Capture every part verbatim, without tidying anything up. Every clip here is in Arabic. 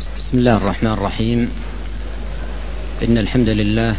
بسم الله الرحمن الرحيم. إن الحمد لله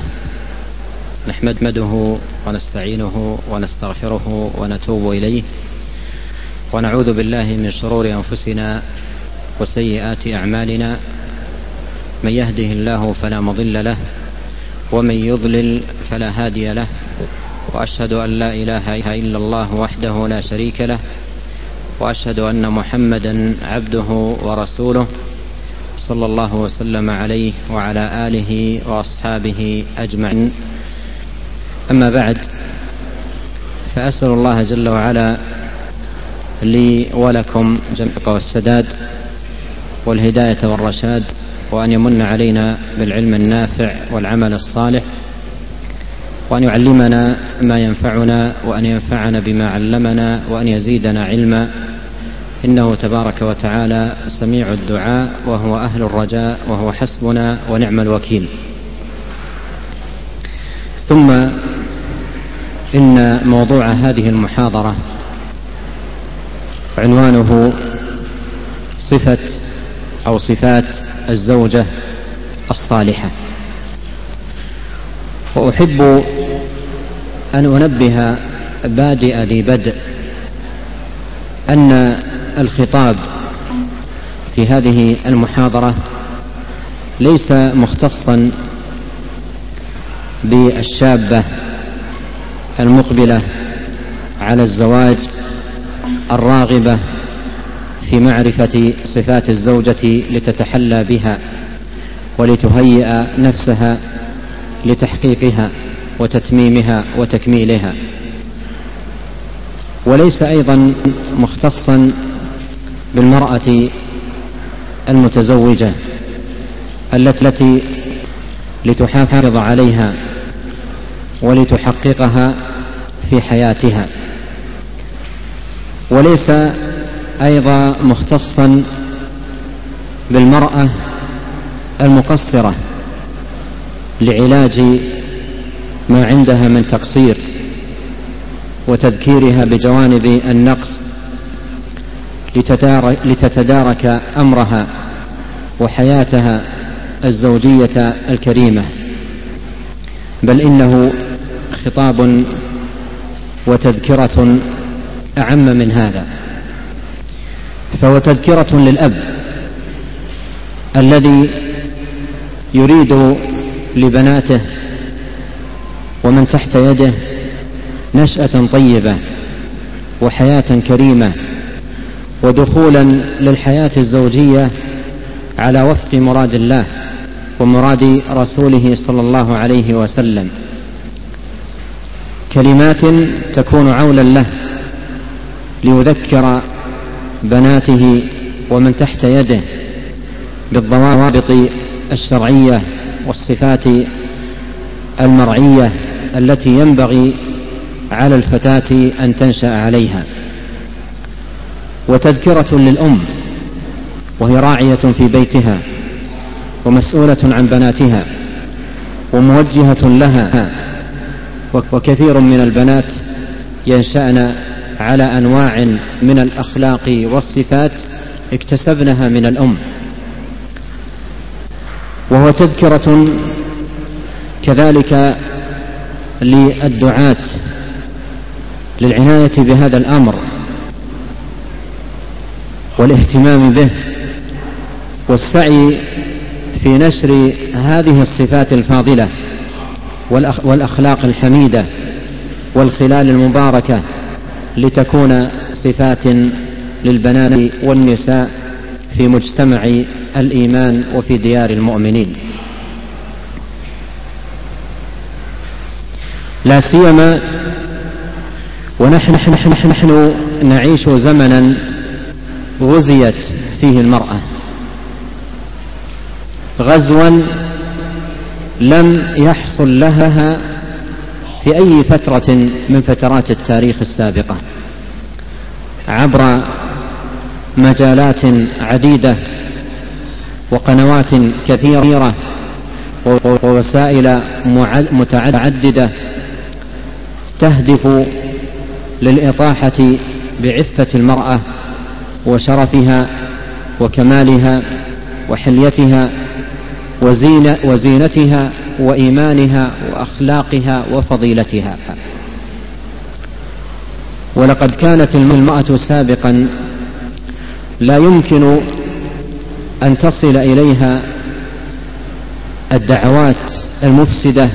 نحمده ونستعينه ونستغفره ونتوب إليه ونعوذ بالله من شرور أنفسنا وسيئات أعمالنا. من يهده الله فلا مضل له ومن يضلل فلا هادي له، وأشهد أن لا إله إلا الله وحده لا شريك له، وأشهد أن محمدا عبده ورسوله صلى الله وسلم عليه وعلى آله وأصحابه أجمعين. أما بعد، فأسأل الله جل وعلا لي ولكم جميعا والسداد والهداية والرشاد، وأن يمن علينا بالعلم النافع والعمل الصالح، وأن يعلمنا ما ينفعنا، وأن ينفعنا بما علمنا، وأن يزيدنا علما، إنه تبارك وتعالى سميع الدعاء وهو أهل الرجاء وهو حسبنا ونعم الوكيل. ثم إن موضوع هذه المحاضرة عنوانه صفة أو صفات الزوجة الصالحة. وأحب أن أنبه بادئ ذي بدء أن الخطاب في هذه المحاضرة ليس مختصا بالشابة المقبلة على الزواج الراغبة في معرفة صفات الزوجة لتتحلى بها ولتهيئ نفسها لتحقيقها وتتميمها وتكميلها، وليس أيضا مختصا بالمرأة المتزوجة التي لتحافظ عليها ولتحققها في حياتها، وليس أيضا مختصا بالمرأة المقصرة لعلاج ما عندها من تقصير وتذكيرها بجوانب النقص لتتدارك أمرها وحياتها الزوجية الكريمة، بل إنه خطاب وتذكرة أعم من هذا. فهو تذكرة للأب الذي يريد لبناته ومن تحت يده نشأة طيبة وحياة كريمة ودخولا للحياة الزوجية على وفق مراد الله ومراد رسوله صلى الله عليه وسلم، كلمات تكون عولا له ليذكر بناته ومن تحت يده بالضوابط الشرعية والصفات المرعية التي ينبغي على الفتاة أن تنشأ عليها، وتذكرة للأم وهي راعية في بيتها ومسؤولة عن بناتها وموجهة لها، وكثير من البنات ينشأن على أنواع من الأخلاق والصفات اكتسبنها من الأم. وهو تذكرة كذلك للدعاة للعناية بهذا الأمر والاهتمام به والسعي في نشر هذه الصفات الفاضلة والأخلاق الحميدة والخلال المباركة لتكون صفات للبنات والنساء في مجتمع الإيمان وفي ديار المؤمنين، لا سيما ونحن نحن نحن نحن نعيش زمنا غزيت فيه المرأة غزوا لم يحصل لها في أي فترة من فترات التاريخ السابقة عبر مجالات عديدة وقنوات كثيرة ووسائل متعددة تهدف للإطاحة بعفة المرأة وشرفها وكمالها وحليتها وزينة وزينتها وإيمانها وأخلاقها وفضيلتها. ولقد كانت المرأة سابقا لا يمكن أن تصل إليها الدعوات المفسدة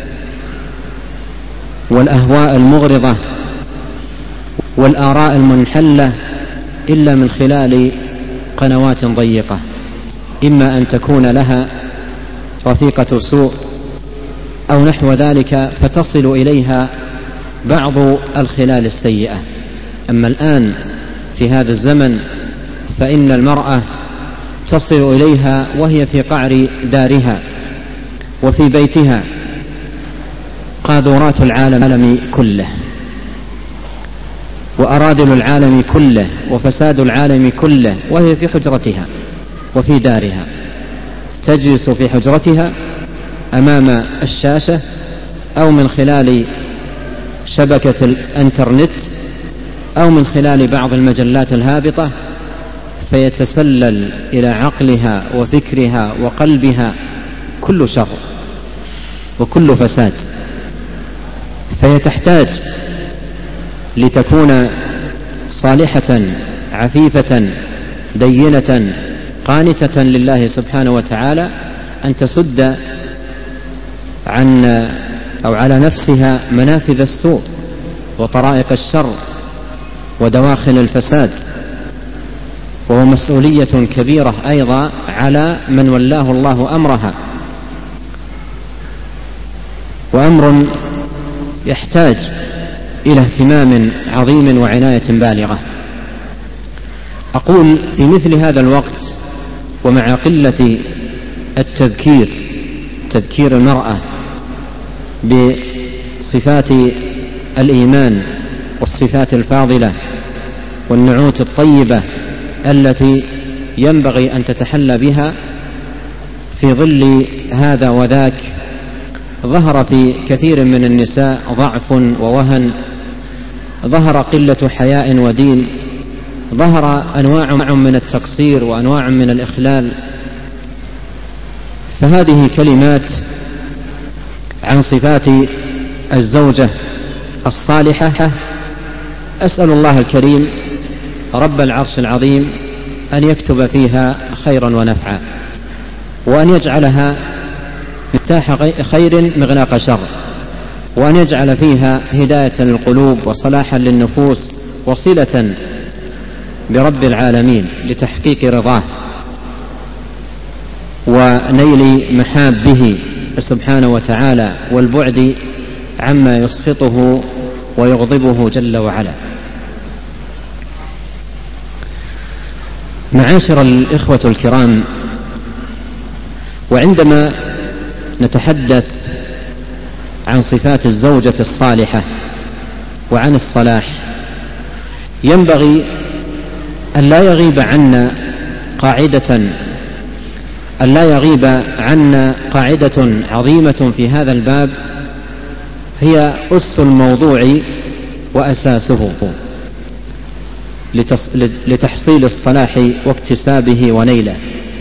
والأهواء المغرضة والآراء المنحلة إلا من خلال قنوات ضيقة، إما أن تكون لها رفيقة سوء أو نحو ذلك فتصل إليها بعض الخلال السيئة. أما الآن في هذا الزمن فإن المرأة تصل إليها وهي في قعر دارها وفي بيتها قاذورات العالم كله وأراذل العالم كله وفساد العالم كله، وهي في حجرتها وفي دارها، تجلس في حجرتها أمام الشاشة أو من خلال شبكة الانترنت أو من خلال بعض المجلات الهابطة، فيتسلل إلى عقلها وفكرها وقلبها كل شر وكل فساد. فهي تحتاج لتكون صالحة عفيفة دينة قانتة لله سبحانه وتعالى أن تسد عن أو على نفسها منافذ السوء وطرائق الشر ودواخل الفساد، وهو مسؤولية كبيرة أيضا على من ولاه الله أمرها، وأمر يحتاج إلى اهتمام عظيم وعناية بالغة. أقول في مثل هذا الوقت ومع قلة التذكير تذكير المرأة بصفات الإيمان والصفات الفاضلة والنعوت الطيبة التي ينبغي أن تتحلى بها في ظل هذا وذاك، ظهر في كثير من النساء ضعف ووهن، ظهر قلة حياء ودين، ظهر أنواع من التقصير وأنواع من الإخلال. فهذه كلمات عن صفات الزوجة الصالحة، أسأل الله الكريم رب العرش العظيم أن يكتب فيها خيرا ونفعا، وأن يجعلها مفتاح خير مغلاق شر، وأن يجعل فيها هداية للقلوب وصلاحا للنفوس وصلة برب العالمين لتحقيق رضاه ونيل محابه سبحانه وتعالى والبعد عما يسخطه ويغضبه جل وعلا. معاشر الإخوة الكرام، وعندما نتحدث عن صفات الزوجة الصالحة وعن الصلاح ينبغي أن لا يغيب عنا قاعدة أن لا يغيب عنا قاعدة عظيمة في هذا الباب، هي أس الموضوع وأساسه لتحصيل الصلاح واكتسابه ونيله،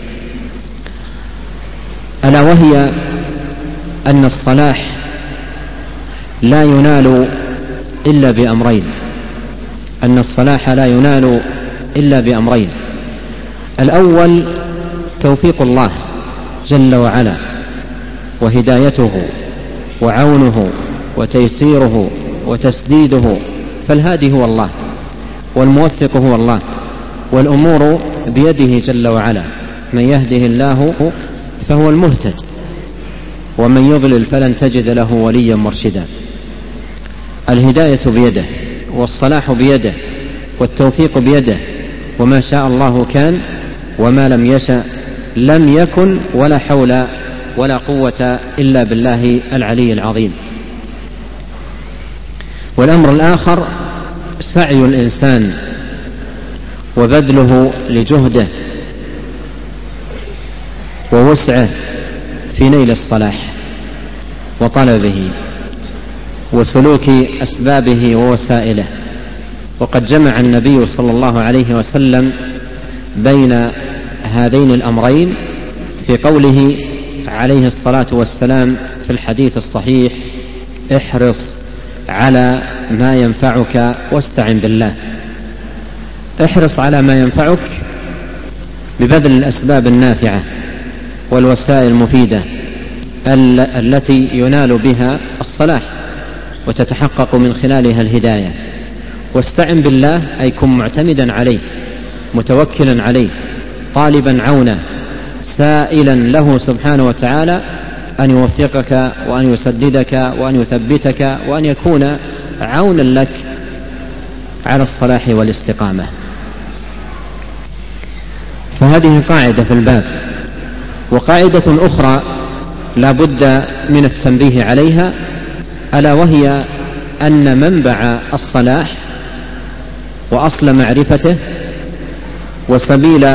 ألا وهي أن الصلاح لا ينال إلا بأمرين أن الصلاح لا ينال إلا بأمرين الأول توفيق الله جل وعلا وهدايته وعونه وتيسيره وتسديده، فالهادي هو الله والموفق هو الله، والأمور بيده جل وعلا، من يهده الله فهو المهتد ومن يضلل فلن تجد له وليا مرشدا. الهداية بيده والصلاح بيده والتوفيق بيده، وما شاء الله كان وما لم يشأ لم يكن، ولا حول ولا قوة إلا بالله العلي العظيم. والأمر الآخر سعي الإنسان وبذله لجهده ووسعه في نيل الصلاح وطلبه وسلوك أسبابه ووسائله. وقد جمع النبي صلى الله عليه وسلم بين هذين الأمرين في قوله عليه الصلاة والسلام في الحديث الصحيح: احرص على ما ينفعك واستعن بالله. احرص على ما ينفعك ببذل الأسباب النافعة والوسائل المفيدة التي ينال بها الصلاح وتتحقق من خلالها الهداية. واستعن بالله أي كن معتمدا عليه، متوكلا عليه، طالبا عونه، سائلا له سبحانه وتعالى أن يوفقك وأن يسددك وأن يثبتك وأن يكون عونا لك على الصلاح والاستقامة. فهذه قاعدة في الباب. وقاعدة أخرى لا بد من التنبيه عليها، ألا وهي أن منبع الصلاح وأصل معرفته وسبيل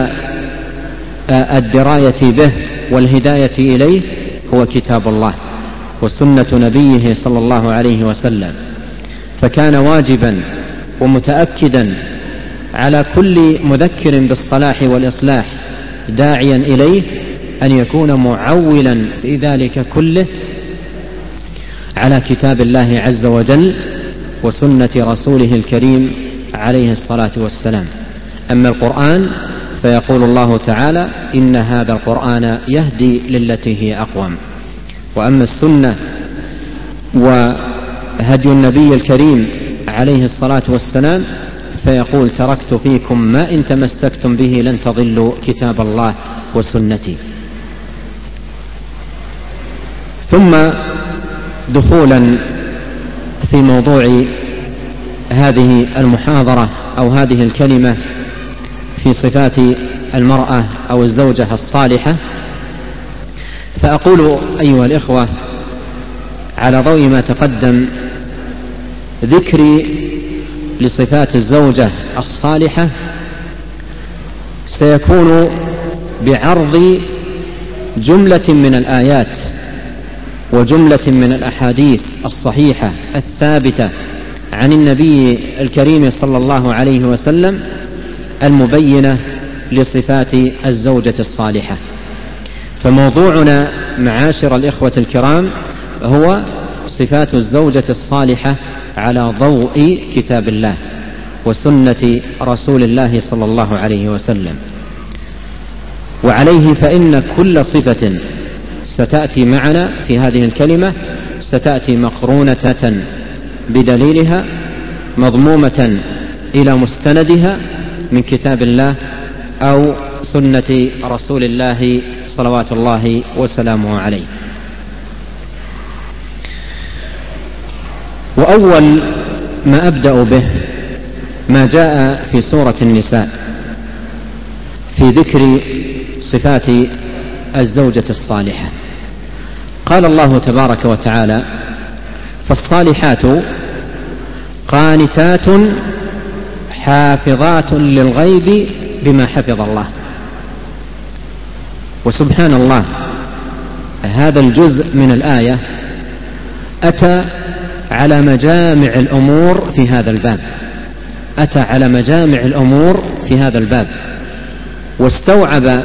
الدراية به والهداية إليه هو كتاب الله وسنة نبيه صلى الله عليه وسلم. فكان واجبا ومتأكدا على كل مذكر بالصلاح والإصلاح داعيا إليه أن يكون معولا في ذلك كله على كتاب الله عز وجل وسنة رسوله الكريم عليه الصلاة والسلام. أما القرآن فيقول الله تعالى: إن هذا القرآن يهدي للتي هي أقوم. وأما السنة وهدي النبي الكريم عليه الصلاة والسلام فيقول: تركت فيكم ما إن تمسكتم به لن تضلوا كتاب الله وسنتي. ثم دخولا في موضوع هذه المحاضرة أو هذه الكلمة في صفات المرأة أو الزوجة الصالحة، فأقول أيها الإخوة على ضوء ما تقدم ذكري لصفات الزوجة الصالحة سيكون بعرض جملة من الآيات وجملة من الأحاديث الصحيحة الثابتة عن النبي الكريم صلى الله عليه وسلم المبينة لصفات الزوجة الصالحة. فموضوعنا معاشر الإخوة الكرام هو صفات الزوجة الصالحة على ضوء كتاب الله وسنة رسول الله صلى الله عليه وسلم. وعليه فإن كل صفة ستأتي معنا في هذه الكلمة ستأتي مقرونة بدليلها مضمومة إلى مستندها من كتاب الله أو سنة رسول الله صلوات الله وسلامه عليه. وأول ما أبدأ به ما جاء في سورة النساء في ذكر صفات الزوجة الصالحة. قال الله تبارك وتعالى: فالصالحات قانتات حافظات للغيب بما حفظ الله. وسبحان الله، هذا الجزء من الآية أتى على مجامع الأمور في هذا الباب أتى على مجامع الأمور في هذا الباب واستوعب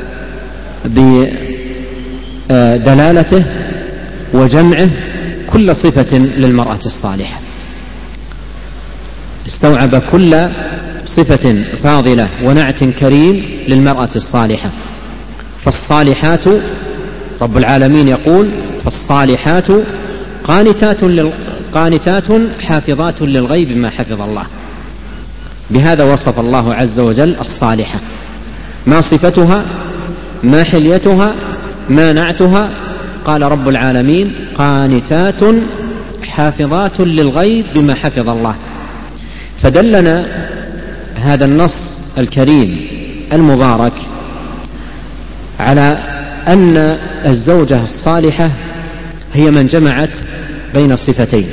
بدلالته وجمعه كل صفة للمرأة الصالحة، استوعب كل صفة فاضلة ونعت كريم للمرأة الصالحة. فالصالحات رب العالمين يقول: فالصالحات قانتات, لل... قانتات حافظات للغيب ما حفظ الله. بهذا وصف الله عز وجل الصالحة. ما صفتها؟ ما حليتها؟ ما نعتها؟ قال رب العالمين: قانتات حافظات للغيب بما حفظ الله. فدلنا هذا النص الكريم المبارك على أن الزوجة الصالحة هي من جمعت بين صفتين.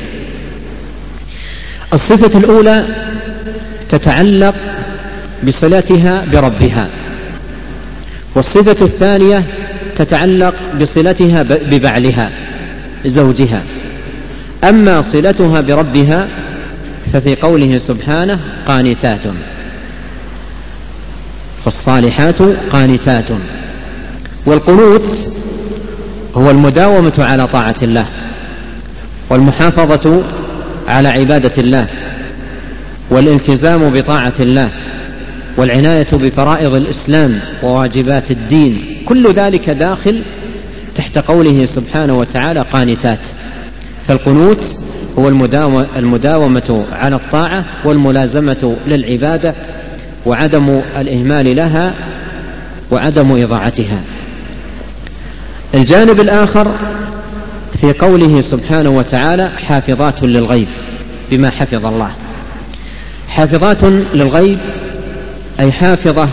الصفة الأولى تتعلق بصلتها بربها، والصفة الثانية تتعلق بصلتها ببعلها زوجها. أما صلتها بربها ففي قوله سبحانه: قانتات. فالصالحات قانتات. والقنوت هو المداومة على طاعة الله والمحافظة على عبادة الله والالتزام بطاعة الله والعناية بفرائض الإسلام وواجبات الدين، كل ذلك داخل تحت قوله سبحانه وتعالى قانتات. فالقنوت هو المداومة على الطاعة والملازمة للعبادة وعدم الإهمال لها وعدم إضاعتها. الجانب الآخر في قوله سبحانه وتعالى حافظات للغيب بما حفظ الله. حافظات للغيب أي حافظة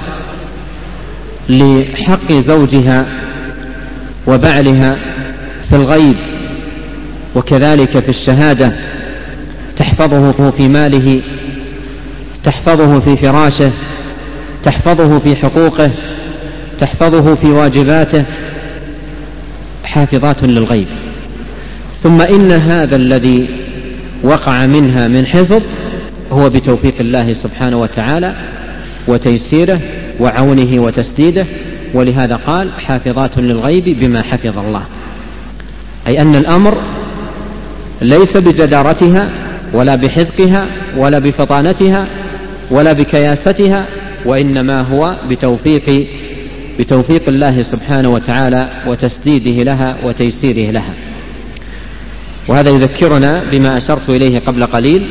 لحق زوجها وبعلها في الغيب وكذلك في الشهادة، تحفظه في ماله، تحفظه في فراشه، تحفظه في حقوقه، تحفظه في واجباته، حافظات للغيب. ثم إن هذا الذي وقع منها من حفظ هو بتوفيق الله سبحانه وتعالى وتيسيره وعونه وتسديده، ولهذا قال حافظات للغيب بما حفظ الله، أي أن الأمر ليس بجدارتها ولا بحذقها ولا بفطانتها ولا بكياستها، وإنما هو بتوفيق بتوفيق الله سبحانه وتعالى وتسديده لها وتيسيره لها. وهذا يذكرنا بما أشرت إليه قبل قليل،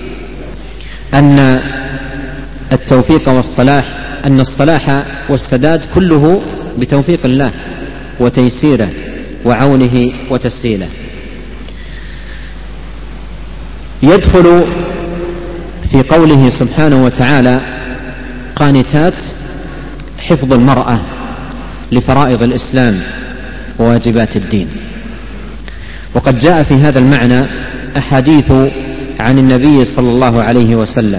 أن التوفيق والصلاح أن الصلاح والسداد كله بتوفيق الله وتيسيره وعونه وتسهيله. يدخل في قوله سبحانه وتعالى قانتات حفظ المرأة لفرائض الإسلام وواجبات الدين، وقد جاء في هذا المعنى أحاديث عن النبي صلى الله عليه وسلم،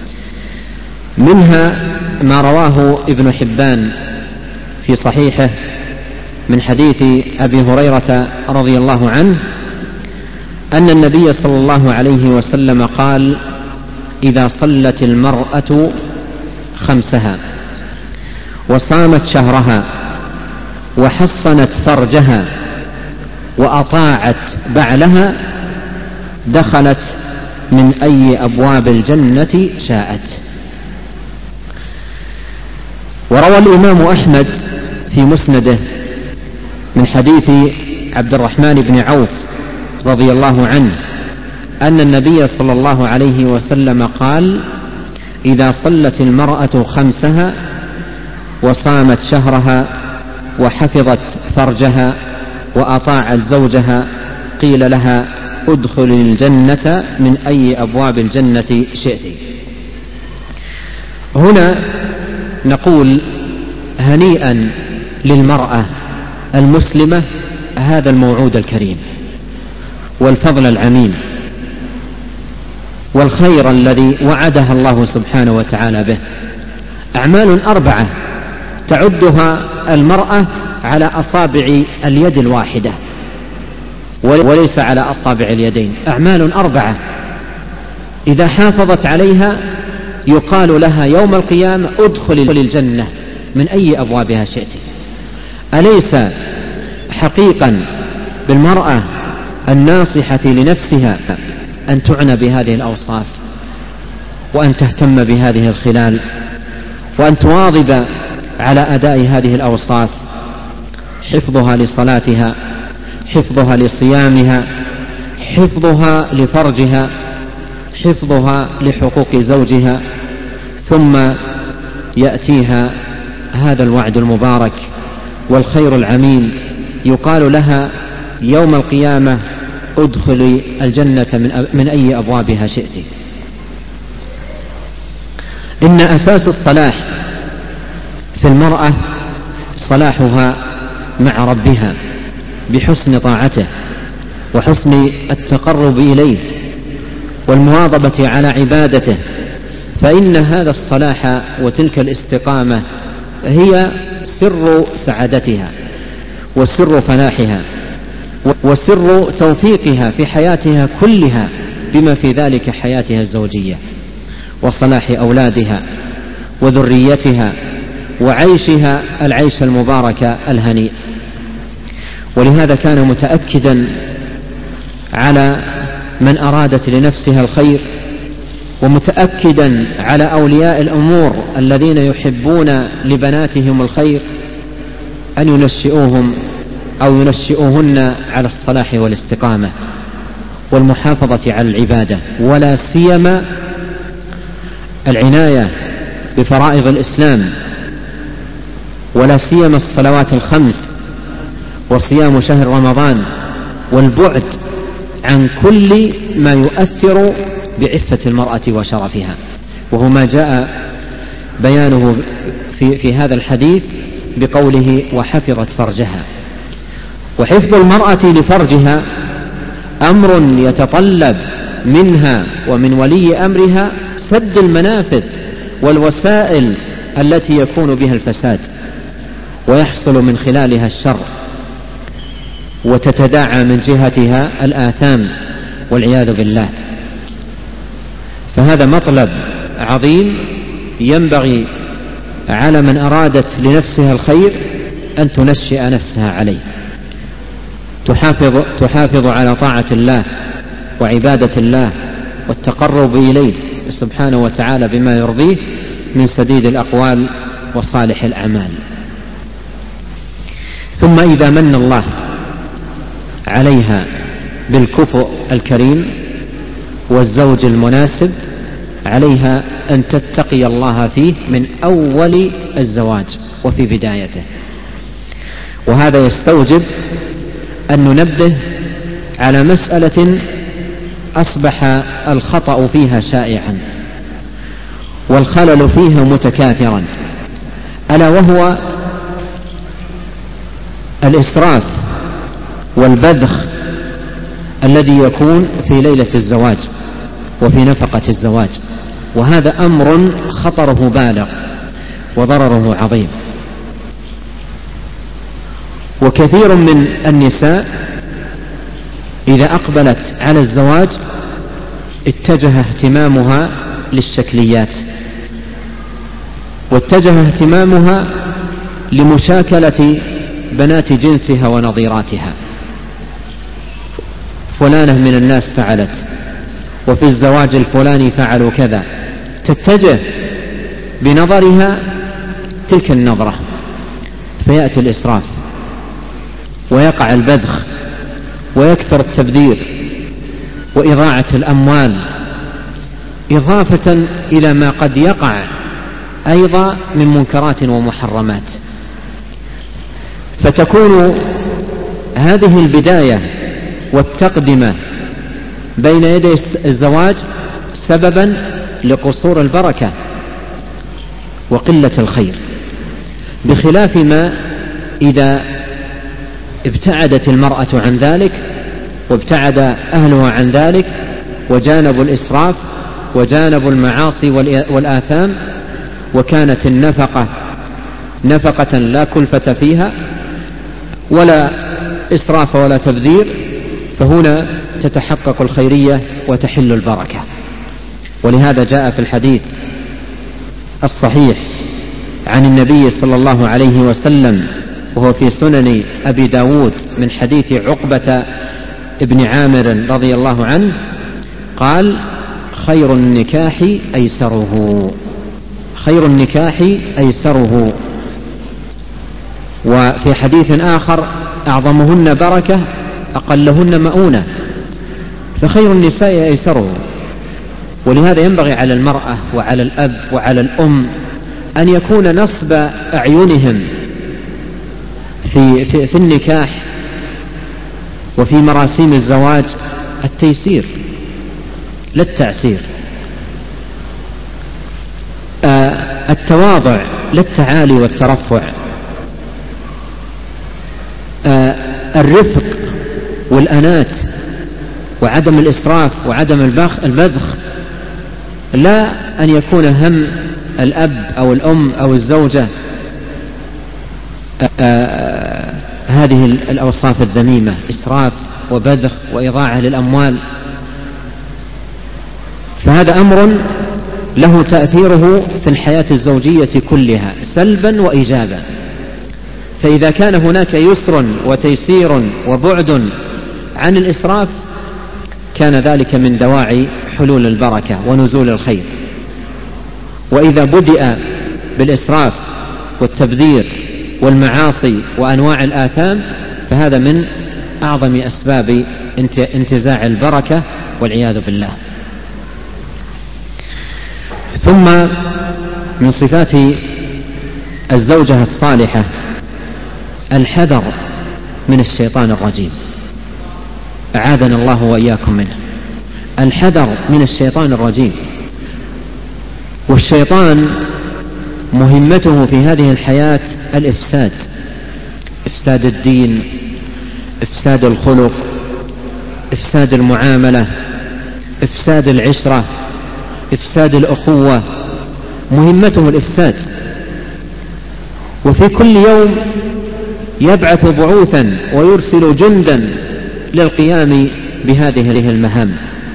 منها ما رواه ابن حبان في صحيحه من حديث أبي هريرة رضي الله عنه أن النبي صلى الله عليه وسلم قال: إذا صلت المرأة خمسها وصامت شهرها وحصنت فرجها وأطاعت بعلها دخلت من أي أبواب الجنة شاءت. وروى الإمام أحمد في مسنده من حديث عبد الرحمن بن عوف رضي الله عنه أن النبي صلى الله عليه وسلم قال: إذا صلت المرأة خمسها وصامت شهرها وحفظت فرجها وأطاعت زوجها قيل لها: ادخل الجنة من أي أبواب الجنة شئت. هنا نقول هنيئا للمرأة المسلمة هذا الموعود الكريم والفضل العميم والخير الذي وعدها الله سبحانه وتعالى به. أعمال أربعة تعدها المرأة على أصابع اليد الواحدة وليس على أصابع اليدين، أعمال أربعة إذا حافظت عليها يقال لها يوم القيامة: ادخل الجنة من أي أبوابها شئت. أليس حقيقا بالمرأة الناصحة لنفسها أن تعنى بهذه الأوصاف وأن تهتم بهذه الخلال وأن تواظب على أداء هذه الأوصاف؟ حفظها لصلاتها، حفظها لصيامها، حفظها لفرجها، حفظها لحقوق زوجها، ثم يأتيها هذا الوعد المبارك والخير العميم، يقال لها يوم القيامة: ادخلي الجنة من أي أبوابها شئت. إن أساس الصلاح في المرأة صلاحها مع ربها بحسن طاعته وحسن التقرب إليه والمواظبة على عبادته، فإن هذا الصلاح وتلك الاستقامة هي سر سعادتها وسر فلاحها وسر توفيقها في حياتها كلها، بما في ذلك حياتها الزوجية وصلاح أولادها وذريتها وعيشها العيش المبارك الهنيء. ولهذا كان متأكدا على من أرادت لنفسها الخير، ومتأكدا على أولياء الأمور الذين يحبون لبناتهم الخير أن ينشئوهم أو ينشئوهن على الصلاح والاستقامة والمحافظة على العبادة، ولا سيما العناية بفرائض الإسلام، ولا سيما الصلوات الخمس وصيام شهر رمضان، والبعد عن كل ما يؤثر بعفة المرأة وشرفها، وهو ما جاء بيانه في, في هذا الحديث بقوله وحفظت فرجها. وحفظ المرأة لفرجها أمر يتطلب منها ومن ولي أمرها سد المنافذ والوسائل التي يكون بها الفساد ويحصل من خلالها الشر، وتتداعى من جهتها الآثام والعياذ بالله. فهذا مطلب عظيم ينبغي على من أرادت لنفسها الخير أن تنشئ نفسها عليه، تحافظ, تحافظ على طاعة الله وعبادة الله والتقرب إليه سبحانه وتعالى بما يرضيه من سديد الأقوال وصالح الأعمال. ثم إذا من الله عليها بالكفء الكريم والزوج المناسب، عليها أن تتقي الله فيه من أول الزواج وفي بدايته. وهذا يستوجب أن ننبه على مسألة أصبح الخطأ فيها شائعا والخلل فيها متكاثرا، ألا وهو الإسراف والبذخ الذي يكون في ليلة الزواج وفي نفقة الزواج. وهذا أمر خطره بالغ وضرره عظيم. وكثير من النساء إذا أقبلت على الزواج اتجه اهتمامها للشكليات، واتجه اهتمامها لمشاكلة بنات جنسها ونظيراتها. فلانة من الناس فعلت، وفي الزواج الفلاني فعلوا كذا، تتجه بنظرها تلك النظرة، فيأتي الإسراف ويقع البذخ ويكثر التبذير وإضاعة الأموال، إضافة إلى ما قد يقع أيضا من منكرات ومحرمات. فتكون هذه البداية والتقدمة بين يدي الزواج سببا لقصور البركة وقلة الخير، بخلاف ما إذا ابتعدت المرأة عن ذلك وابتعد أهلها عن ذلك وجانبوا الإسراف وجانبوا المعاصي والآثام، وكانت النفقة نفقة لا كلفة فيها ولا إسراف ولا تبذير، فهنا تتحقق الخيرية وتحل البركة. ولهذا جاء في الحديث الصحيح عن النبي صلى الله عليه وسلم، وهو في سنن أبي داود من حديث عقبة ابن عامر رضي الله عنه قال: خير النكاح أيسره، خير النكاح أيسره. وفي حديث آخر: أعظمهن بركة أقلهن مؤونة، فخير النساء أيسره. ولهذا ينبغي على المرأة وعلى الأب وعلى الأم أن يكون نصب أعينهم في, في, في النكاح وفي مراسيم الزواج التيسير لا التعسير، آه التواضع لا التعالي والترفع، آه الرفق والأنات وعدم الإسراف وعدم البذخ، لا أن يكون هم الأب أو الأم أو الزوجة آآ آآ هذه الأوصاف الذميمة: إسراف وبذخ وإضاعة للأموال. فهذا أمر له تأثيره في الحياة الزوجية كلها سلبا وإيجابا. فإذا كان هناك يسر وتيسير وبعد عن الإسراف كان ذلك من دواعي حلول البركة ونزول الخير. وإذا بدأ بالإسراف والتبذير والمعاصي وأنواع الآثام فهذا من أعظم أسباب انتزاع البركة والعياذ بالله. ثم من صفات الزوجة الصالحة الحذر من الشيطان الرجيم، أعاذنا الله وإياكم منه. الحذر من الشيطان الرجيم. والشيطان مهمته في هذه الحياة الإفساد، إفساد الدين، إفساد الخلق، إفساد المعاملة، إفساد العشرة، إفساد الأخوة، مهمته الإفساد. وفي كل يوم يبعث بعوثا ويرسل جندا للقيام بهذه المهام.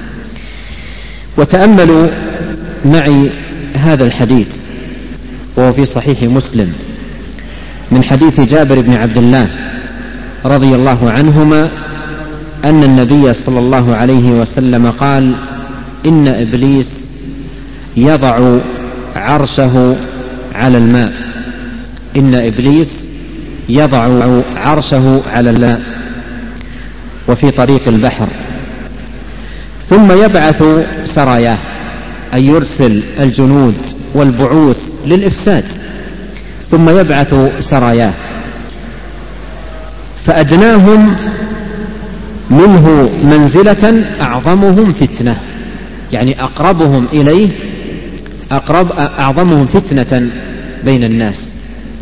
وتأملوا معي هذا الحديث وهو في صحيح مسلم من حديث جابر بن عبد الله رضي الله عنهما أن النبي صلى الله عليه وسلم قال: إن إبليس يضع عرشه على الماء إن إبليس يضع عرشه على الماء وفي طريق البحر، ثم يبعث سراياه، أي يرسل الجنود والبعوث للإفساد، ثم يبعث سراياه، فأدناهم منه منزلة أعظمهم فتنة، يعني أقربهم إليه أقرب أعظمهم فتنة بين الناس.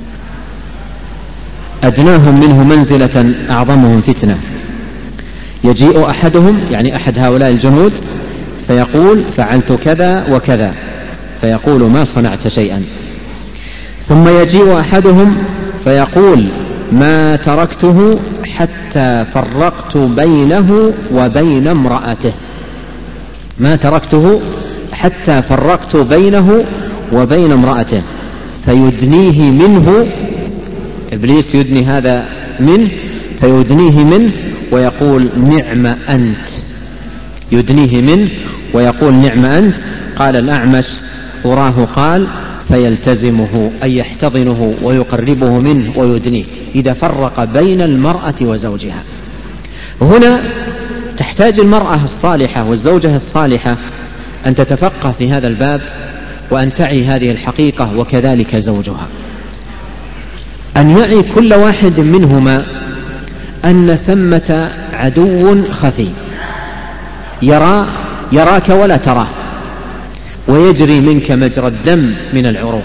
أدناهم منه منزلة أعظمهم فتنة. يجيء أحدهم، يعني أحد هؤلاء الجنود، فيقول: فعلت كذا وكذا، فيقول: ما صنعت شيئا. ثم يجيء أحدهم فيقول: ما تركته حتى فرقت بينه وبين امرأته ما تركته حتى فرقت بينه وبين امرأته فيدنيه منه، إبليس يدني هذا منه، فيدنيه منه ويقول: نعم أنت. يدنيه منه ويقول: نعم أنت. قال الأعمش: أراه قال: فيلتزمه، أي يحتضنه ويقربه منه ويدنيه، إذا فرق بين المرأة وزوجها. هنا تحتاج المرأة الصالحة والزوجة الصالحة أن تتفقه في هذا الباب وأن تعي هذه الحقيقة، وكذلك زوجها، أن يعي كل واحد منهما أن ثمة عدو خفي يرى يراك ولا تراه، ويجري منك مجرى الدم من العروق،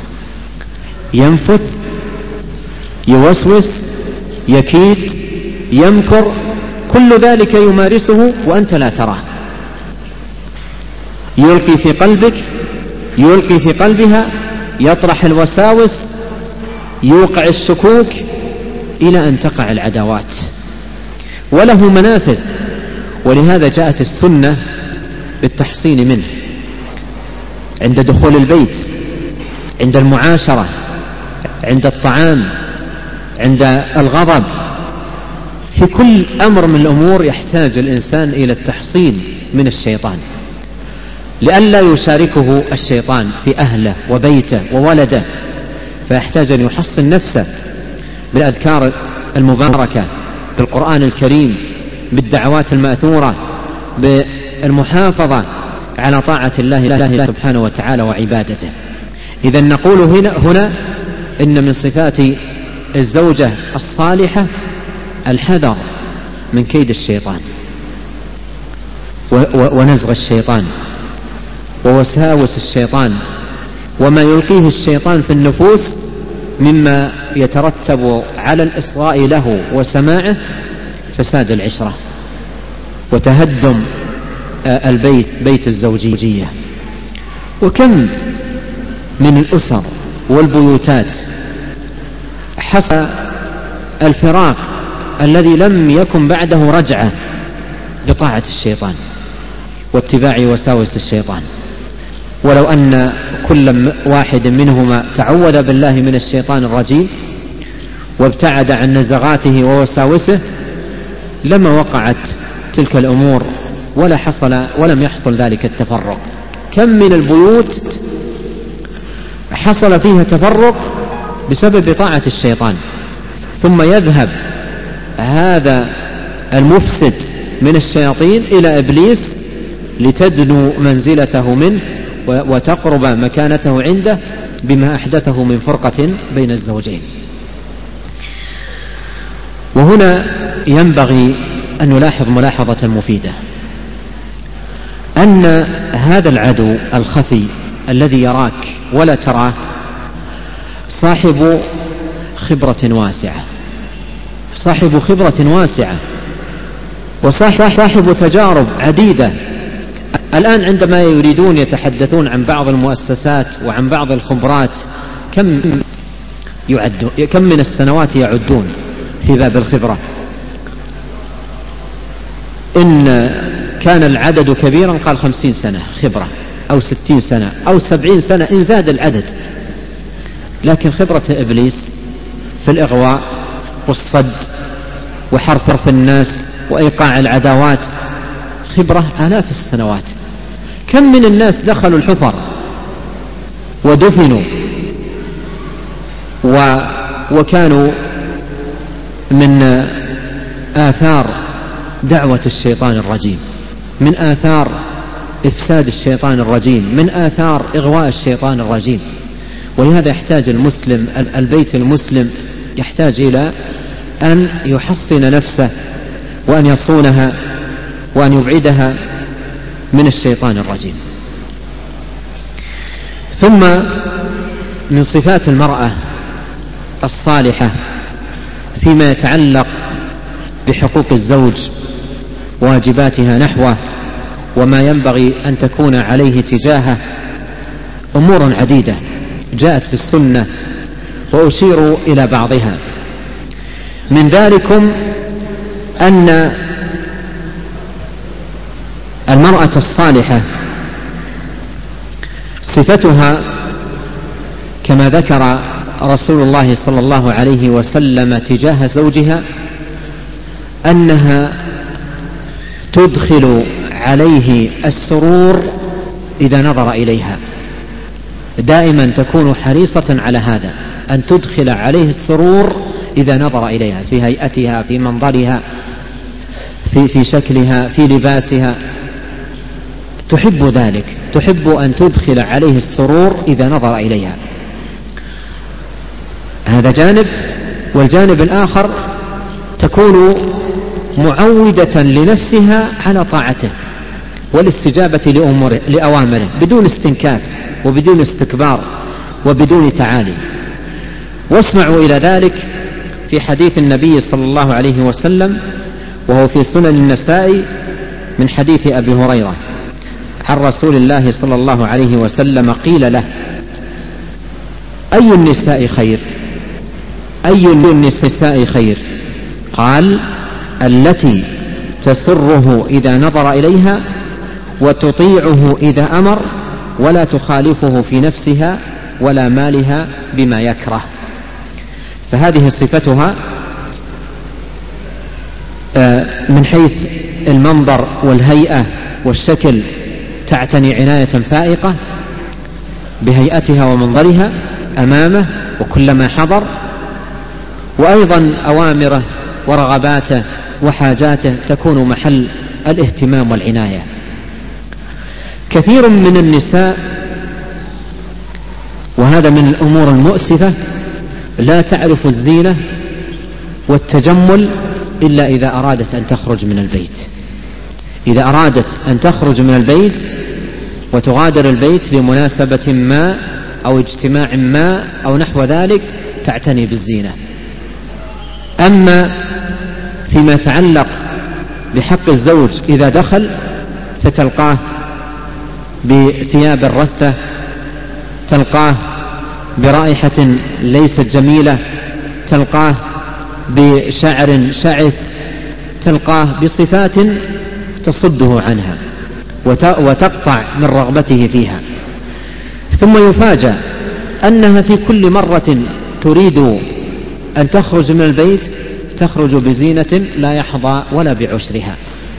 ينفث، يوسوس، يكيد، يمكر، كل ذلك يمارسه وأنت لا تراه. يلقي في قلبك، يلقي في قلبها، يطرح الوساوس، يوقع الشكوك، إلى أن تقع العداوات، وله منافذ. ولهذا جاءت السنة بالتحصين منه عند دخول البيت، عند المعاشرة، عند الطعام، عند الغضب، في كل أمر من الأمور يحتاج الإنسان إلى التحصين من الشيطان، لئلا يشاركه الشيطان في أهله وبيته وولده، فيحتاج أن يحصن نفسه بالأذكار المباركة، بالقرآن الكريم، بالدعوات المأثورة، بالمحافظة على طاعة الله سبحانه وتعالى وعبادته. إذن نقول هنا, هنا إن من صفات الزوجة الصالحة الحذر من كيد الشيطان ونزغ الشيطان ووساوس الشيطان وما يلقيه الشيطان في النفوس مما يترتب على الإصغاء له وسماعه فساد العشرة وتهدم البيت، بيت الزوجية. وكم من الأسر والبيوتات حصل الفراق الذي لم يكن بعده رجعة بطاعة الشيطان واتباع وساوس الشيطان. ولو أن كل واحد منهما تعوذ بالله من الشيطان الرجيم وابتعد عن نزغاته ووساوسه لما وقعت تلك الأمور ولا حصل ولم يحصل ذلك التفرق. كم من البيوت حصل فيها تفرق بسبب طاعة الشيطان، ثم يذهب هذا المفسد من الشياطين إلى إبليس لتدنو منزلته منه وتقرب مكانته عنده بما أحدثه من فرقة بين الزوجين. وهنا ينبغي أن نلاحظ ملاحظة مفيدة، أن هذا العدو الخفي الذي يراك ولا تراه صاحب خبرة واسعة، صاحب خبرة واسعة وصاحب تجارب عديدة. الآن عندما يريدون يتحدثون عن بعض المؤسسات وعن بعض الخبرات كم يعد كم من السنوات يعدون في باب الخبرة؟ إن كان العدد كبيرا قال خمسين سنة خبرة أو ستين سنة أو سبعين سنة إن زاد العدد. لكن خبرة إبليس في الإغواء والصد وحرف الناس وإيقاع العداوات خبرة آلاف السنوات. كم من الناس دخلوا الحفر ودفنوا و وكانوا من آثار دعوة الشيطان الرجيم، من آثار إفساد الشيطان الرجيم، من آثار إغواء الشيطان الرجيم. ولهذا يحتاج المسلم البيت المسلم يحتاج إلى أن يحصن نفسه وأن يصونها وأن يبعدها من الشيطان الرجيم. ثم من صفات المرأة الصالحة فيما يتعلق بحقوق الزوج واجباتها نحوه وما ينبغي أن تكون عليه تجاهه أمور عديدة جاءت في السنة وأشير إلى بعضها. من ذلكم أن المرأة الصالحة صفتها كما ذكر رسول الله صلى الله عليه وسلم تجاه زوجها أنها تدخل عليه السرور إذا نظر إليها، دائما تكون حريصة على هذا، أن تدخل عليه السرور إذا نظر إليها في هيئتها، في منظرها، في, في شكلها، في لباسها، تحب ذلك، تحب أن تدخل عليه السرور إذا نظر إليها. هذا جانب. والجانب الآخر تكون معودة لنفسها على طاعته والاستجابة لأمره لأوامره بدون استنكاف وبدون استكبار وبدون تعالي. واسمعوا إلى ذلك في حديث النبي صلى الله عليه وسلم وهو في سنن النسائي من حديث أبي هريرة عن رسول الله صلى الله عليه وسلم قيل له: أي النساء خير؟ أي النساء خير؟ قال: التي تسره إذا نظر إليها وتطيعه إذا أمر ولا تخالفه في نفسها ولا مالها بما يكره. فهذه صفتها من حيث المنظر والهيئة والشكل، تعتني عناية فائقة بهيئتها ومنظرها أمامه وكلما حضر، وأيضا أوامره ورغباته وحاجاته تكون محل الاهتمام والعناية. كثير من النساء، وهذا من الأمور المؤسفة، لا تعرف الزينة والتجمل إلا إذا أرادت أن تخرج من البيت. إذا أرادت أن تخرج من البيت وتغادر البيت لمناسبة ما أو اجتماع ما أو نحو ذلك تعتني بالزينة. أما فيما يتعلق بحق الزوج إذا دخل فتلقاه بثياب رثة، تلقاه برائحة ليست جميلة، تلقاه بشعر شعث، تلقاه بصفات تصده عنها وتقطع من رغبته فيها. ثم يفاجأ أنها في كل مرة تريد أن تخرج من البيت تخرج بزينة لا يحظى ولا بعشرها.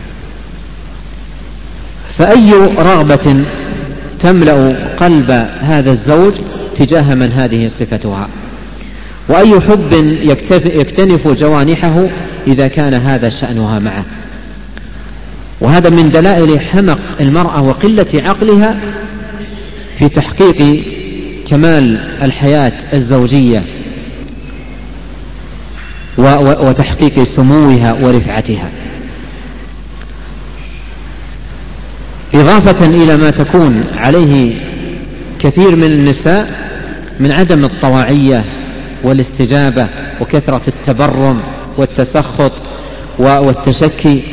فأي رغبة تملأ قلب هذا الزوج تجاه من هذه صفتها، وأي حب يكتنف جوانحه إذا كان هذا شأنها معه. وهذا من دلائل حمق المرأة وقلة عقلها في تحقيق كمال الحياة الزوجية وتحقيق سموها ورفعتها، إضافة إلى ما تكون عليه كثير من النساء من عدم الطواعية والاستجابة وكثرة التبرم والتسخط والتشكي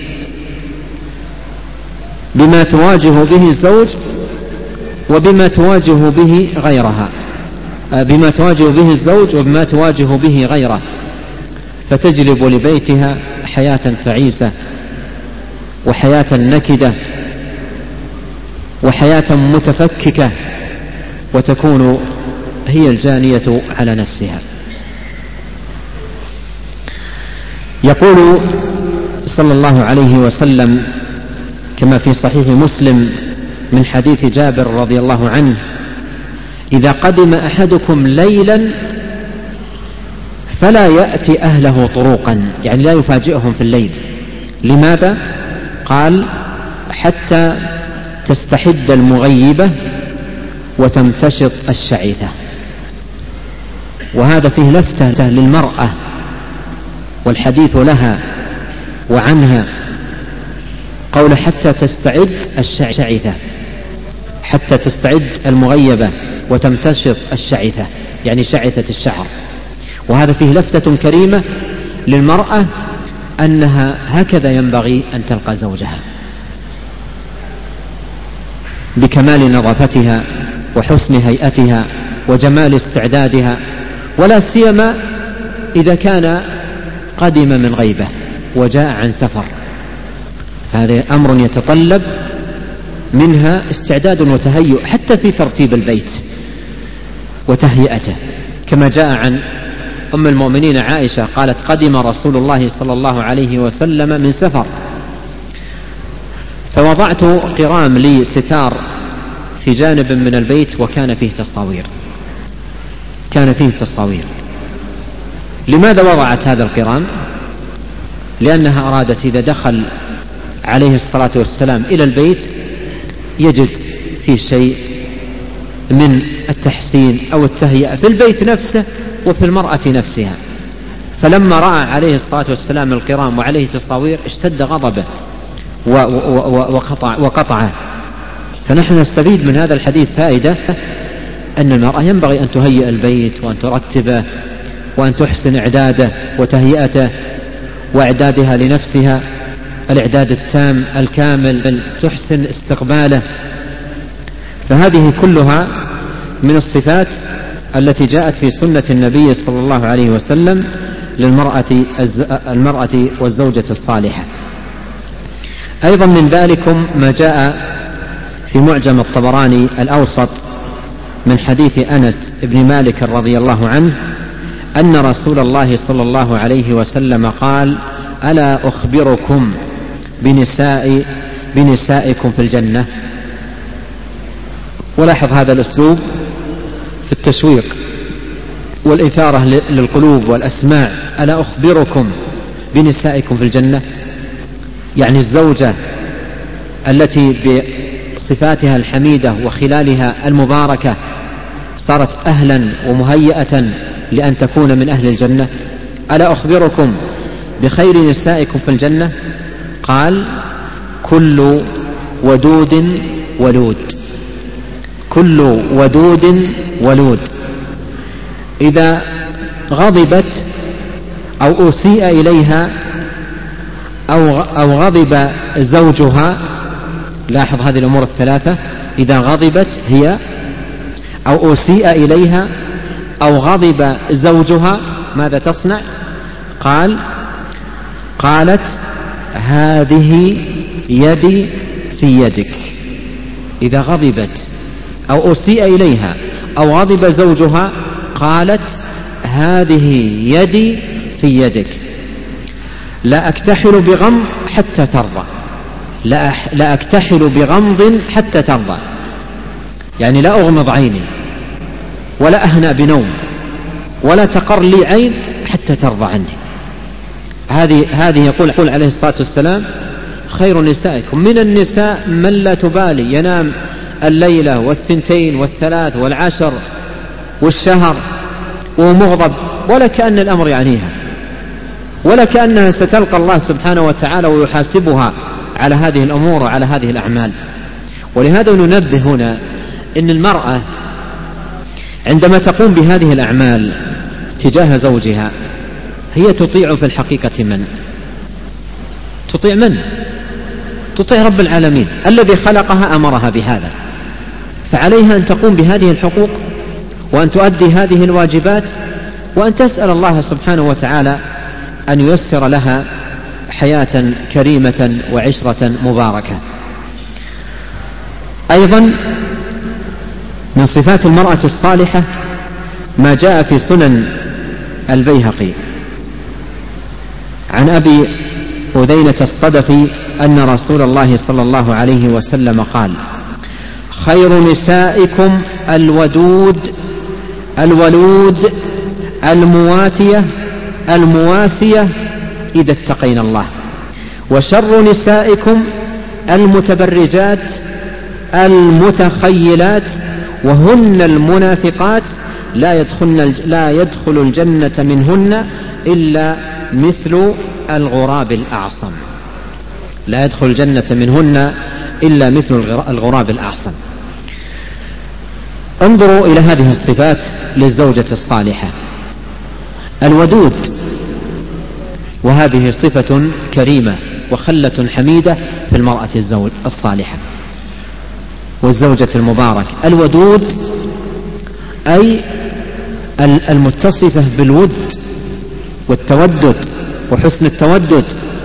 بما تواجه به الزوج وبما تواجه به غيرها، بما تواجه به الزوج وبما تواجه به غيره، فتجلب لبيتها حياة تعيسة وحياة نكدة وحياة متفككة، وتكون هي الجانية على نفسها. يقول صلى الله عليه وسلم كما في صحيح مسلم من حديث جابر رضي الله عنه: إذا قدم أحدكم ليلا فلا يأتي أهله طروقا، يعني لا يفاجئهم في الليل. لماذا؟ قال: حتى تستحد المغيبة وتمتشط الشعيثة. وهذا فيه لفتة للمرأة والحديث لها وعنها، قول حتى تستعد الشعيثة، حتى تستعد المغيبة وتمتشط الشعيثة، يعني شعثة الشعر. وهذا فيه لفتة كريمة للمرأة أنها هكذا ينبغي أن تلقى زوجها، بكمال نظافتها وحسن هيئتها وجمال استعدادها، ولا سيما إذا كان قدم من غيبة وجاء عن سفر، هذا أمر يتطلب منها استعداد وتهيؤ حتى في ترتيب البيت وتهيئته، كما جاء عن أم المؤمنين عائشة قالت: قدم رسول الله صلى الله عليه وسلم من سفر فوضعت قرام لي ستار في جانب من البيت وكان فيه تصاوير كان فيه تصاوير لماذا وضعت هذا القرام؟ لأنها أرادت إذا دخل عليه الصلاة والسلام إلى البيت يجد فيه شيء من التحسين أو التهيئة في البيت نفسه وفي المرأة نفسها. فلما رأى عليه الصلاة والسلام القرام وعليه تصاوير اشتد غضبه وقطع وقطعه. فنحن نستفيد من هذا الحديث فائدة أن المرأة ينبغي أن تهيئ البيت وأن ترتبه وأن تحسن إعداده وتهيئته وإعدادها لنفسها الإعداد التام الكامل، تحسن استقباله. فهذه كلها من الصفات التي جاءت في سنة النبي صلى الله عليه وسلم للمرأة المرأة والزوجة الصالحة. أيضا من ذلكم ما جاء في معجم الطبراني الأوسط من حديث أنس بن مالك رضي الله عنه أن رسول الله صلى الله عليه وسلم قال: ألا أخبركم بنساء بنسائكم في الجنة؟ ولاحظ هذا الأسلوب في التشويق والإثارة للقلوب والأسماع. ألا أخبركم بنسائكم في الجنة، يعني الزوجة التي بصفاتها الحميدة وخلالها المباركة صارت أهلا ومهيئة لأن تكون من أهل الجنة. ألا أخبركم بخير نسائكم في الجنة؟ قال: كل ودود ولود. كل ودود ولود، إذا غضبت أو أسيء إليها أو أو غضب زوجها، لاحظ هذه الأمور الثلاثة: إذا غضبت هي أو أسيء إليها أو غضب زوجها ماذا تصنع؟ قال قالت: هذه يدي في يدك. إذا غضبت أو أسيء إليها أو غضب زوجها قالت: هذه يدي في يدك، لا أكتحل بغمض حتى ترضى، لا أكتحل بغمض حتى ترضى، يعني لا أغمض عيني ولا أهنأ بنوم ولا تقر لي عين حتى ترضى عني. هذه هذه يقول يقول عليه الصلاة والسلام: خير نسائكم. من النساء من لا تبالي، ينام الليلة والثنتين والثلاث والعشر والشهر ومغضب ولا كأن الأمر يعنيها، ولا كأنها ستلقى الله سبحانه وتعالى ويحاسبها على هذه الأمور وعلى هذه الأعمال. ولهذا ننبه هنا إن المرأة عندما تقوم بهذه الأعمال تجاه زوجها هي تطيع في الحقيقة من؟ تطيع من؟ تطيع رب العالمين الذي خلقها، أمرها بهذا، فعليها أن تقوم بهذه الحقوق وأن تؤدي هذه الواجبات وأن تسأل الله سبحانه وتعالى أن ييسر لها حياة كريمة وعشرة مباركة. أيضا من صفات المرأة الصالحة ما جاء في سنن البيهقي عن أبي أذينة الصدفي أن رسول الله صلى الله عليه وسلم قال: خير نسائكم الودود الولود المواتية المواسية إذا اتقين الله، وشر نسائكم المتبرجات المتخيلات وهن المنافقات لا يدخلن لا يدخل الجنة منهن إلا مثل الغراب الأعصم، لا يدخل الجنة منهن إلا مثل الغراب الأعصم. انظروا إلى هذه الصفات للزوجة الصالحة: الودود، وهذه صفة كريمة وخلة حميدة في المرأة الزوج الصالحة والزوجة المباركة. الودود أي المتصفة بالود والتودد وحسن التودد،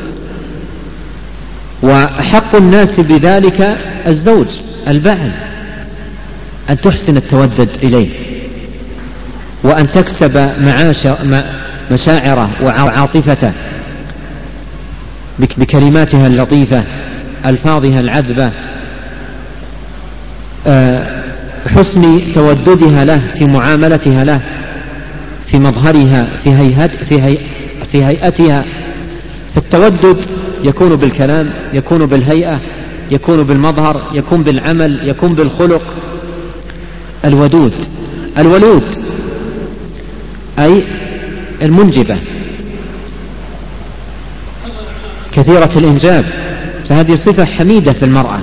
وأحق الناس بذلك الزوج البعل، أن تحسن التودد إليه وأن تكسب مشاعره وعاطفته بكلماتها اللطيفة، ألفاظها العذبة، حسن توددها له في معاملتها له، في مظهرها، في هيئت في هي في هيئتها. فالتودد يكون بالكلام، يكون بالهيئة، يكون بالمظهر، يكون بالعمل، يكون بالخلق. الودود. الولود أي المنجبة كثيرة الإنجاب، فهذه صفة حميدة في المرأة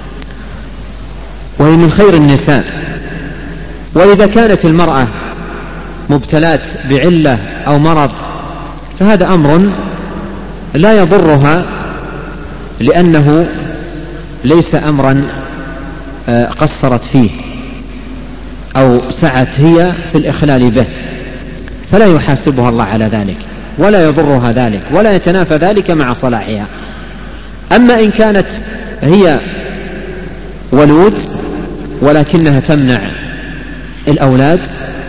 وهي من خير النساء. وإذا كانت المرأة مبتلات بعلة أو مرض فهذا أمر لا يضرها، لأنه ليس أمرا قصرت فيه أو سعت هي في الإخلال به، فلا يحاسبها الله على ذلك ولا يضرها ذلك ولا يتنافى ذلك مع صلاحها. أما إن كانت هي ولود ولكنها تمنع الأولاد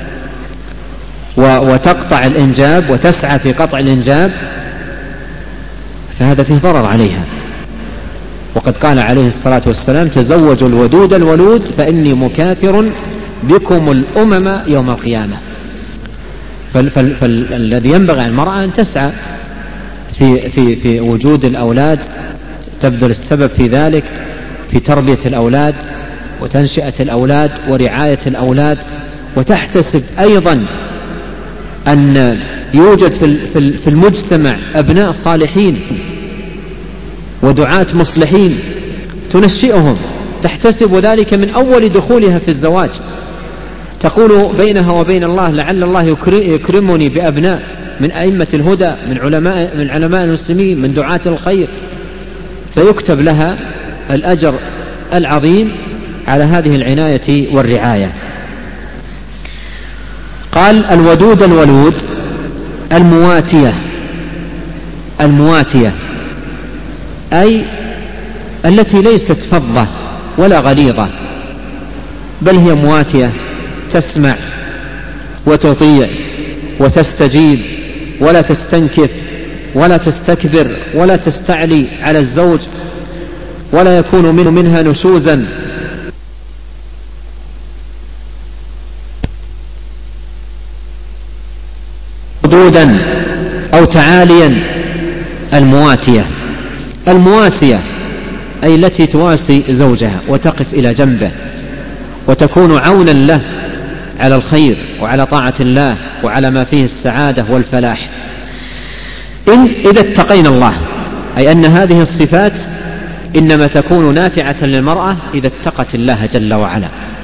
وتقطع الإنجاب وتسعى في قطع الإنجاب فهذا فيه ضرر عليها. وقد قال عليه الصلاة والسلام: تزوجوا الودود الولود فإني مكاثر بكم الأمم يوم القيامة. فالذي ينبغي على المرأة أن تسعى في, في, في وجود الأولاد، تبذل السبب في ذلك، في تربية الأولاد وتنشئة الأولاد ورعاية الأولاد، وتحتسب أيضا أن يوجد في المجتمع أبناء صالحين ودعاة مصلحين تنشئهم، تحتسب ذلك من أول دخولها في الزواج، تقول بينها وبين الله: لعل الله يكرمني بأبناء من أئمة الهدى، من علماء من علماء المسلمين، من دعاة الخير، فيكتب لها الأجر العظيم على هذه العناية والرعاية. قال: الودود الولود المواتية. المواتية أي التي ليست فظة ولا غليظة، بل هي مواتية، تسمع وتطيع وتستجيب ولا تستنكف ولا تستكبر ولا تستعلي على الزوج، ولا يكون من منها نشوزا حدودا أو تعاليا. المواتية المواسية أي التي تواسي زوجها وتقف إلى جنبه وتكون عونا له على الخير وعلى طاعة الله وعلى ما فيه السعادة والفلاح. إن إذا اتقينا الله، أي أن هذه الصفات إنما تكون نافعة للمرأة إذا اتقت الله جل وعلا.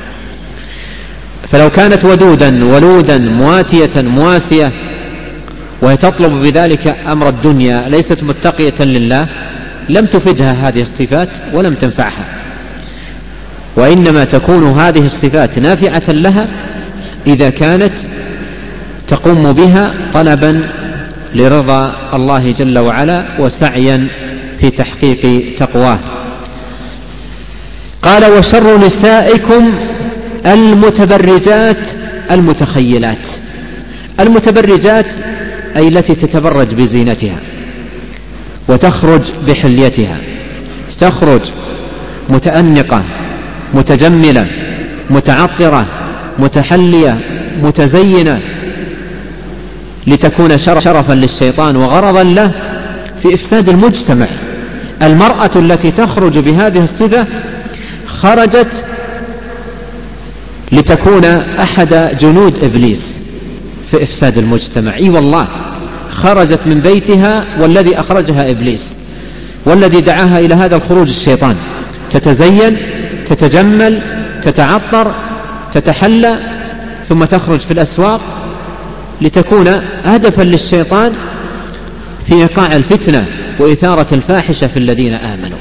فلو كانت ودودا ولودا مواتية مواسية وهي تطلب بذلك أمر الدنيا ليست متقية لله لم تفدها هذه الصفات ولم تنفعها، وإنما تكون هذه الصفات نافعة لها إذا كانت تقوم بها طلبا لرضا الله جل وعلا وسعيا في تحقيق تقواه. قال: وشر نسائكم المتبرجات المتخيلات. المتبرجات أي التي تتبرج بزينتها وتخرج بحليتها، تخرج متأنقة متجملة متعطرة متحلية متزينة لتكون شرفا للشيطان وغرضا له في إفساد المجتمع. المرأة التي تخرج بهذه الصفة خرجت لتكون أحد جنود إبليس في إفساد المجتمع. إي والله، خرجت من بيتها والذي أخرجها إبليس، والذي دعاها إلى هذا الخروج الشيطان. تتزين تتجمل تتعطر تتحلى ثم تخرج في الأسواق لتكون هدفا للشيطان في إيقاع الفتنة وإثارة الفاحشة في الذين آمنوا.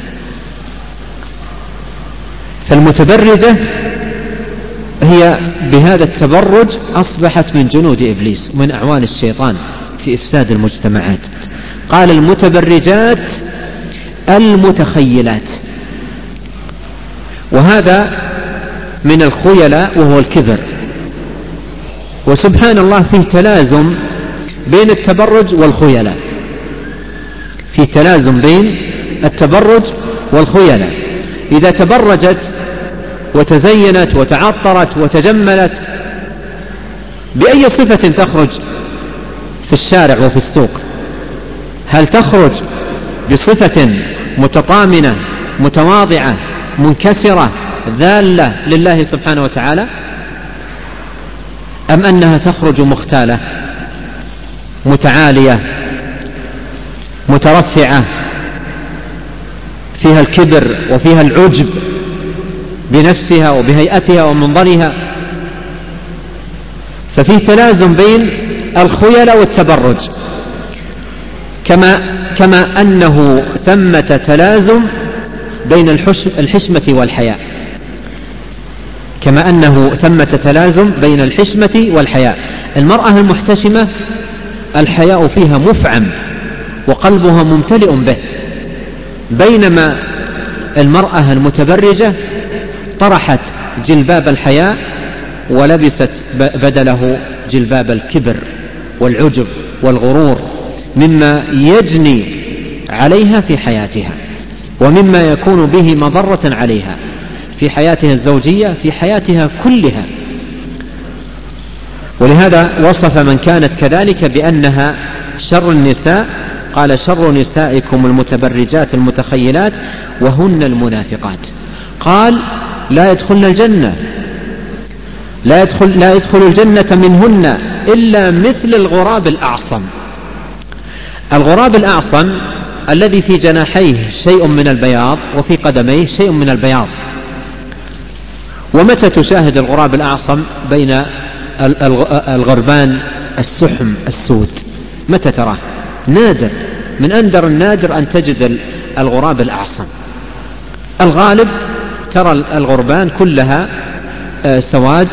فالمتبرجة هي بهذا التبرج أصبحت من جنود إبليس ومن أعوان الشيطان في إفساد المجتمعات. قال: المتبرجات المتخيلات. وهذا من الخيلاء وهو الكبر. وسبحان الله فيه تلازم بين التبرج والخيلاء، فيه تلازم بين التبرج والخيلاء. إذا تبرجت وتزينت وتعطرت وتجملت بأي صفة تخرج في الشارع وفي السوق؟ هل تخرج بصفة متطامنة متواضعة منكسرة ذالة لله سبحانه وتعالى، أم أنها تخرج مختالة متعالية مترفعة فيها الكبر وفيها العجب بنفسها وبهيئتها ومنظرها؟ ففيه تلازم بين الخيلاء والتبرج، كما كما أنه ثمة تلازم بين الحشمة والحياء، كما أنه ثمة تلازم بين الحشمة والحياء. المرأة المحتشمة الحياء فيها مفعم وقلبها ممتلئ به، بينما المرأة المتبرجة طرحت جلباب الحياء ولبست بدله جلباب الكبر والعجب والغرور، مما يجني عليها في حياتها ومما يكون به مضرة عليها في حياتها الزوجية في حياتها كلها. ولهذا وصف من كانت كذلك بأنها شر النساء. قال: شر نسائكم المتبرجات المتخيلات وهن المنافقات. قال: لا يدخلن الجنة لا يدخل, لا يدخل الجنة منهن إلا مثل الغراب الأعصم. الغراب الأعصم الذي في جناحيه شيء من البياض وفي قدميه شيء من البياض. ومتى تشاهد الغراب الأعصم؟ بين الغربان السحم السود، متى تراه؟ نادر، من أندر النادر أن تجد الغراب الأعصم. الغالب ترى الغربان كلها سواد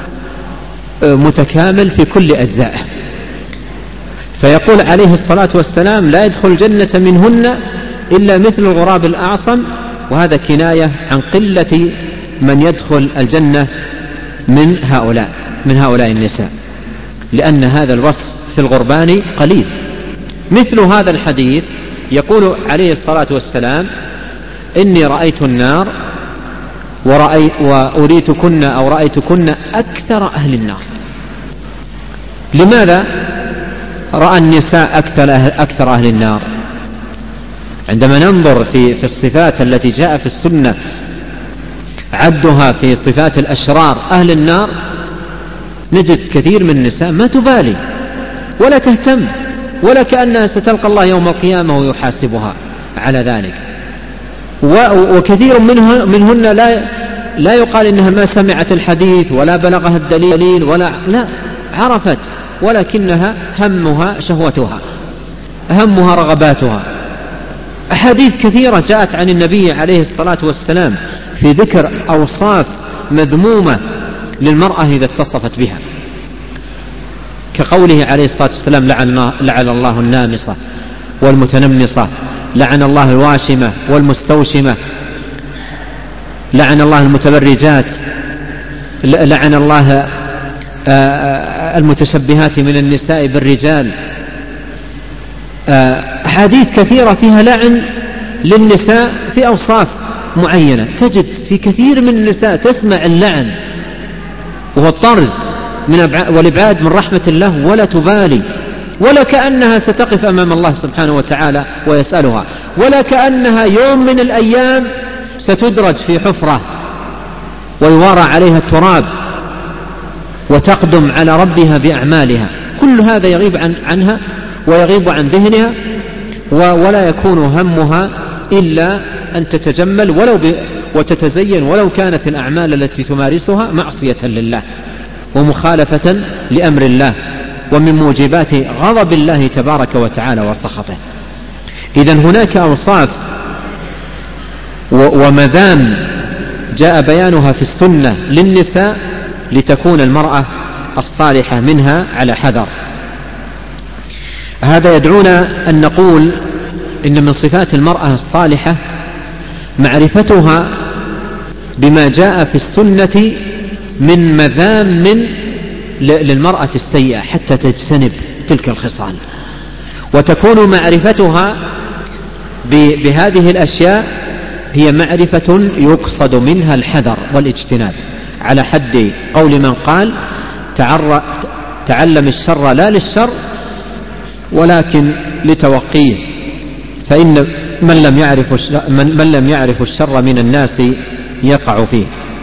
متكامل في كل أجزائه. فيقول عليه الصلاة والسلام: لا يدخل الجنة منهن إلا مثل الغراب الأعصم. وهذا كناية عن قلة من يدخل الجنة من هؤلاء من هؤلاء النساء، لأن هذا الوصف في الغربان قليل. مثل هذا الحديث يقول عليه الصلاة والسلام: إني رأيت النار ورأي وأريتكن أو رأيتكن أكثر أهل النار. لماذا رأى النساء أكثر أهل, أكثر أهل النار؟ عندما ننظر في, في الصفات التي جاء في السنة عدها في صفات الأشرار أهل النار، نجد كثير من النساء ما تبالي ولا تهتم، ولا كأنها ستلقى الله يوم القيامة ويحاسبها على ذلك. وكثير منه منهن لا لا يقال إنها ما سمعت الحديث ولا بلغها الدليل ولا لا، عرفت، ولكنها همها شهوتها، همها رغباتها. أحاديث كثيرة جاءت عن النبي عليه الصلاة والسلام في ذكر أوصاف مذمومة للمرأة إذا اتصفت بها، كقوله عليه الصلاة والسلام: لعن, لعن الله النامصة والمتنمصة، لعن الله الواشمة والمستوشمة، لعن الله المتبرجات، لعن الله المتشبهات من النساء بالرجال. أحاديث كثيرة فيها لعن للنساء في أوصاف معينة. تجد في كثير من النساء تسمع اللعن وهو الطرد من والإبعاد من رحمة الله ولا تبالي، ولا كأنها ستقف أمام الله سبحانه وتعالى ويسألها، ولا كأنها يوم من الأيام ستدرج في حفرة ويوارى عليها التراب وتقدم على ربها بأعمالها. كل هذا يغيب عن عنها ويغيب عن ذهنها، ولا يكون همها إلا أن تتجمل ولو وتتزين، ولو كانت الأعمال التي تمارسها معصية لله ومخالفة لأمر الله ومن موجبات غضب الله تبارك وتعالى وسخطه. إذن هناك أوصاف ومذام جاء بيانها في السنة للنساء لتكون المرأة الصالحة منها على حذر. هذا يدعونا أن نقول إن من صفات المرأة الصالحة معرفتها بما جاء في السنة من مذام للمرأة السيئة حتى تجتنب تلك الخصال، وتكون معرفتها بهذه الأشياء هي معرفة يقصد منها الحذر والاجتناب، على حد قول من قال: تعلم الشر لا للشر ولكن لتوقيه، فإن من لم يعرف من لم يعرف الشر من الناس يقع فيه.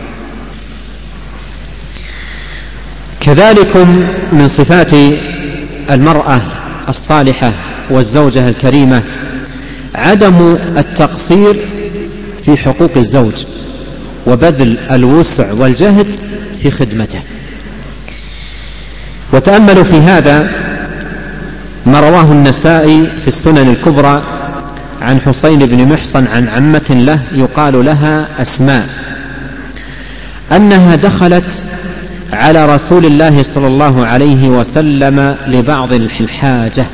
كذلك من صفات المرأة الصالحة والزوجة الكريمة عدم التقصير في حقوق الزوج وبذل الوسع والجهد في خدمته. وتأملوا في هذا ما رواه النسائي في السنن الكبرى عن حسين بن محصن عن عمة له يقال لها أسماء، أنها دخلت على رسول الله صلى الله عليه وسلم لبعض الحاجة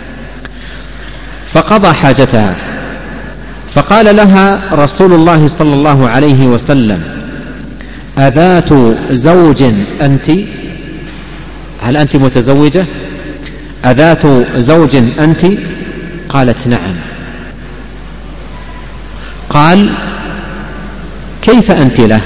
فقضى حاجتها، فقال لها رسول الله صلى الله عليه وسلم: أذات زوج أنت؟ هل أنت متزوجة؟ أذات زوج أنت؟ قالت: نعم. قال: كيف أنت له؟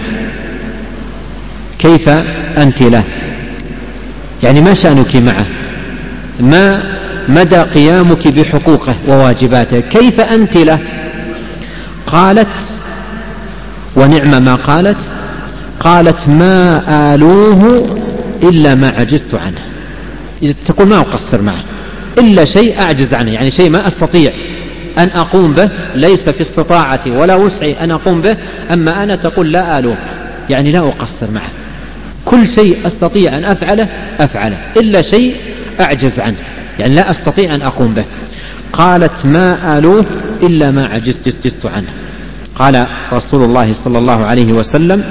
كيف أنت له؟ يعني ما شأنك معه؟ ما مدى قيامك بحقوقه وواجباته؟ كيف أنت له؟ قالت: ونعم ما قالت، قالت: ما آلوه إلا ما عجزت عنه. تقول ما أقصر معه إلا شيء أعجز عنه، يعني شيء ما أستطيع أن أقوم به، ليس في استطاعتي ولا وسعي أن أقوم به، أما أنا تقول لا آلوه، يعني لا أقصر معه، كل شيء أستطيع أن أفعله أفعله إلا شيء أعجز عنه، يعني لا أستطيع أن أقوم به. قالت: ما آلوه إلا ما عجزت جزت عنه. قال رسول الله صلى الله عليه وسلم: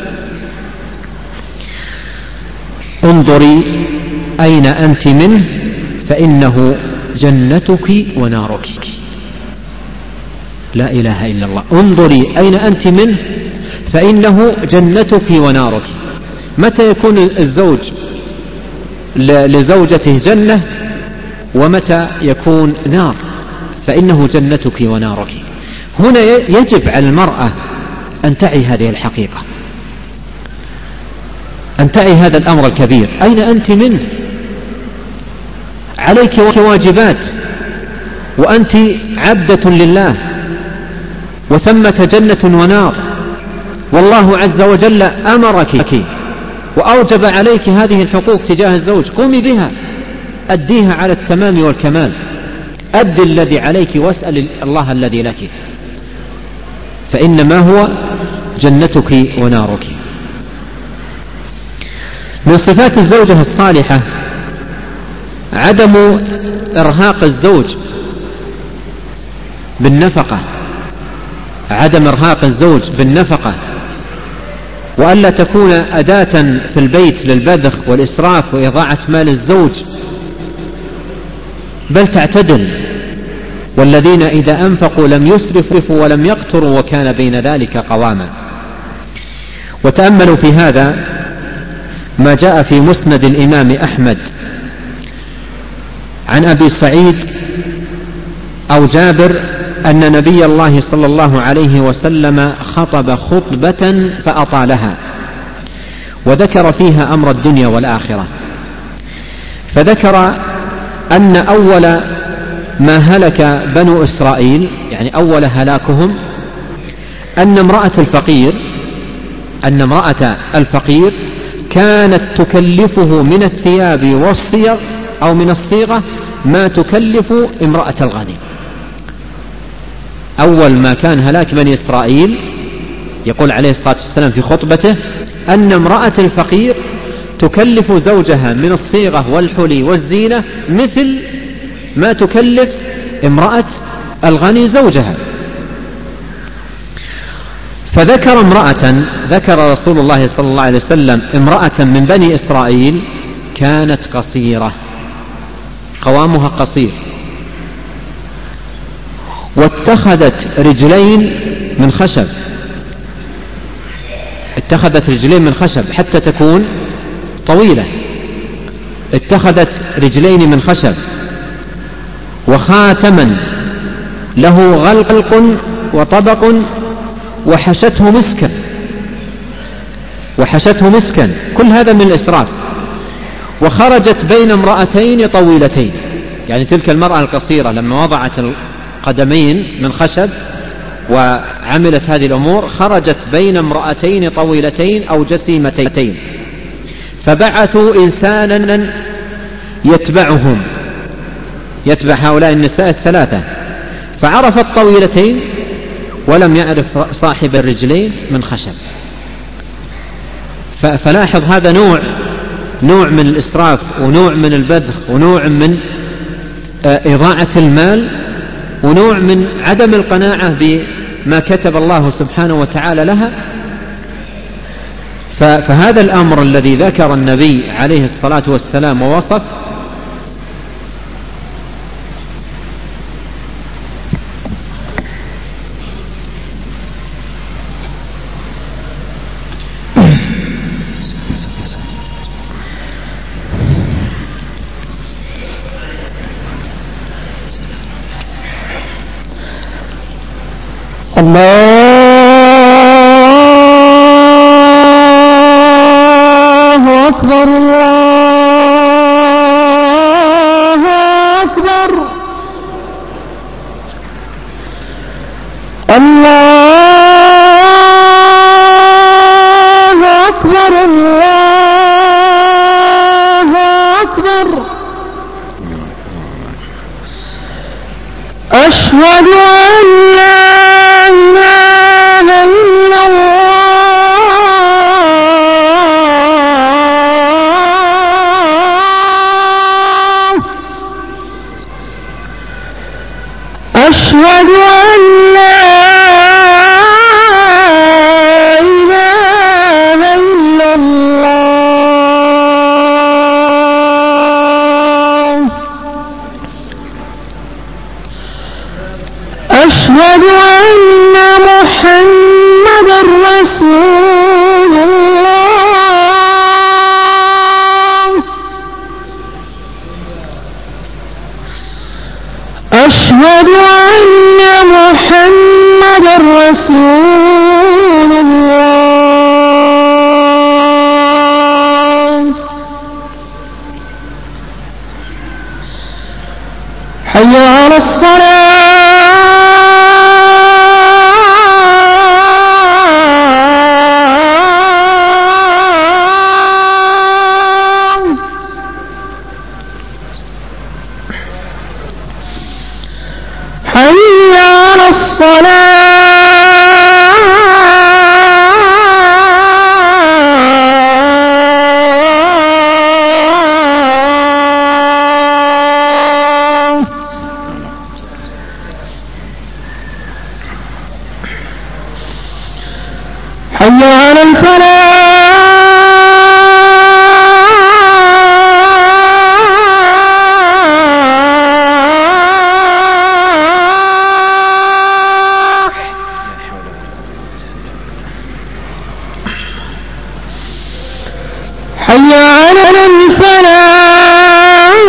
انظري أين أنت منه فإنه جنتك ونارك. لا إله إلا الله. انظري أين أنت منه فإنه جنتك ونارك. متى يكون الزوج لزوجته جنة ومتى يكون نار؟ فإنه جنتك ونارك. هنا يجب على المرأة أن تعي هذه الحقيقة، أن تعي هذا الأمر الكبير. أين أنت منه؟ عليك واجبات، وأنت عبدة لله، وثمة جنة ونار، والله عز وجل أمرك وأوجب عليك هذه الحقوق تجاه الزوج. قومي بها، أديها على التمام والكمال، أد الذي عليك واسأل الله الذي لك، فإنما هو جنتك ونارك. من صفات الزوجة الصالحة عدم إرهاق الزوج بالنفقة، عدم إرهاق الزوج بالنفقة، وألا تكون أداة في البيت للبذخ والإسراف وإضاعة مال الزوج، بل تعتدل. والذين إذا أنفقوا لم يسرفوا ولم يقتروا وكان بين ذلك قواما. وتأملوا في هذا ما جاء في مسند الإمام أحمد عن أبي سعيد أو جابر أن نبي الله صلى الله عليه وسلم خطب خطبة فأطالها وذكر فيها أمر الدنيا والآخرة، فذكر أن أول ما هلك بنو إسرائيل، يعني أول هلاكهم، أن امرأة الفقير أن امرأة الفقير كانت تكلفه من الثياب والصيغ أو من الصيغة ما تكلف امرأة الغني. أول ما كان هلاك بني إسرائيل يقول عليه الصلاة والسلام في خطبته أن امرأة الفقير تكلف زوجها من الصيغة والحلي والزينة مثل ما تكلف امرأة الغني زوجها. فذكر امرأة ذكر رسول الله صلى الله عليه وسلم امرأة من بني إسرائيل كانت قصيرة، قوامها قصير، واتخذت رجلين من خشب اتخذت رجلين من خشب حتى تكون طويلة، اتخذت رجلين من خشب وخاتما له غلق وطبق وحشته مسكا وحشته مسكا كل هذا من الإسراف. وخرجت بين امرأتين طويلتين، يعني تلك المرأة القصيرة لما وضعت القدمين من خشب وعملت هذه الأمور خرجت بين امرأتين طويلتين أو جسيمتين، فبعثوا إنسانا يتبعهم يتبع هؤلاء النساء الثلاثة، فعرف الطويلتين ولم يعرف صاحب الرجلين من خشب. فلاحظ هذا نوع نوع من الإسراف ونوع من البذخ ونوع من إضاعة المال ونوع من عدم القناعة بما كتب الله سبحانه وتعالى لها. فهذا الأمر الذي ذكر النبي عليه الصلاة والسلام ووصف الله أكبر الله أكبر الله أكبر الله أكبر. أشهد أن لا إله إلا الله. أشهد أن لا إله إلا الله. أشهد أن محمدًا رسول أشهد أن محمدا رسول الله. حي على حي على الفلاح. حي على الفلاح.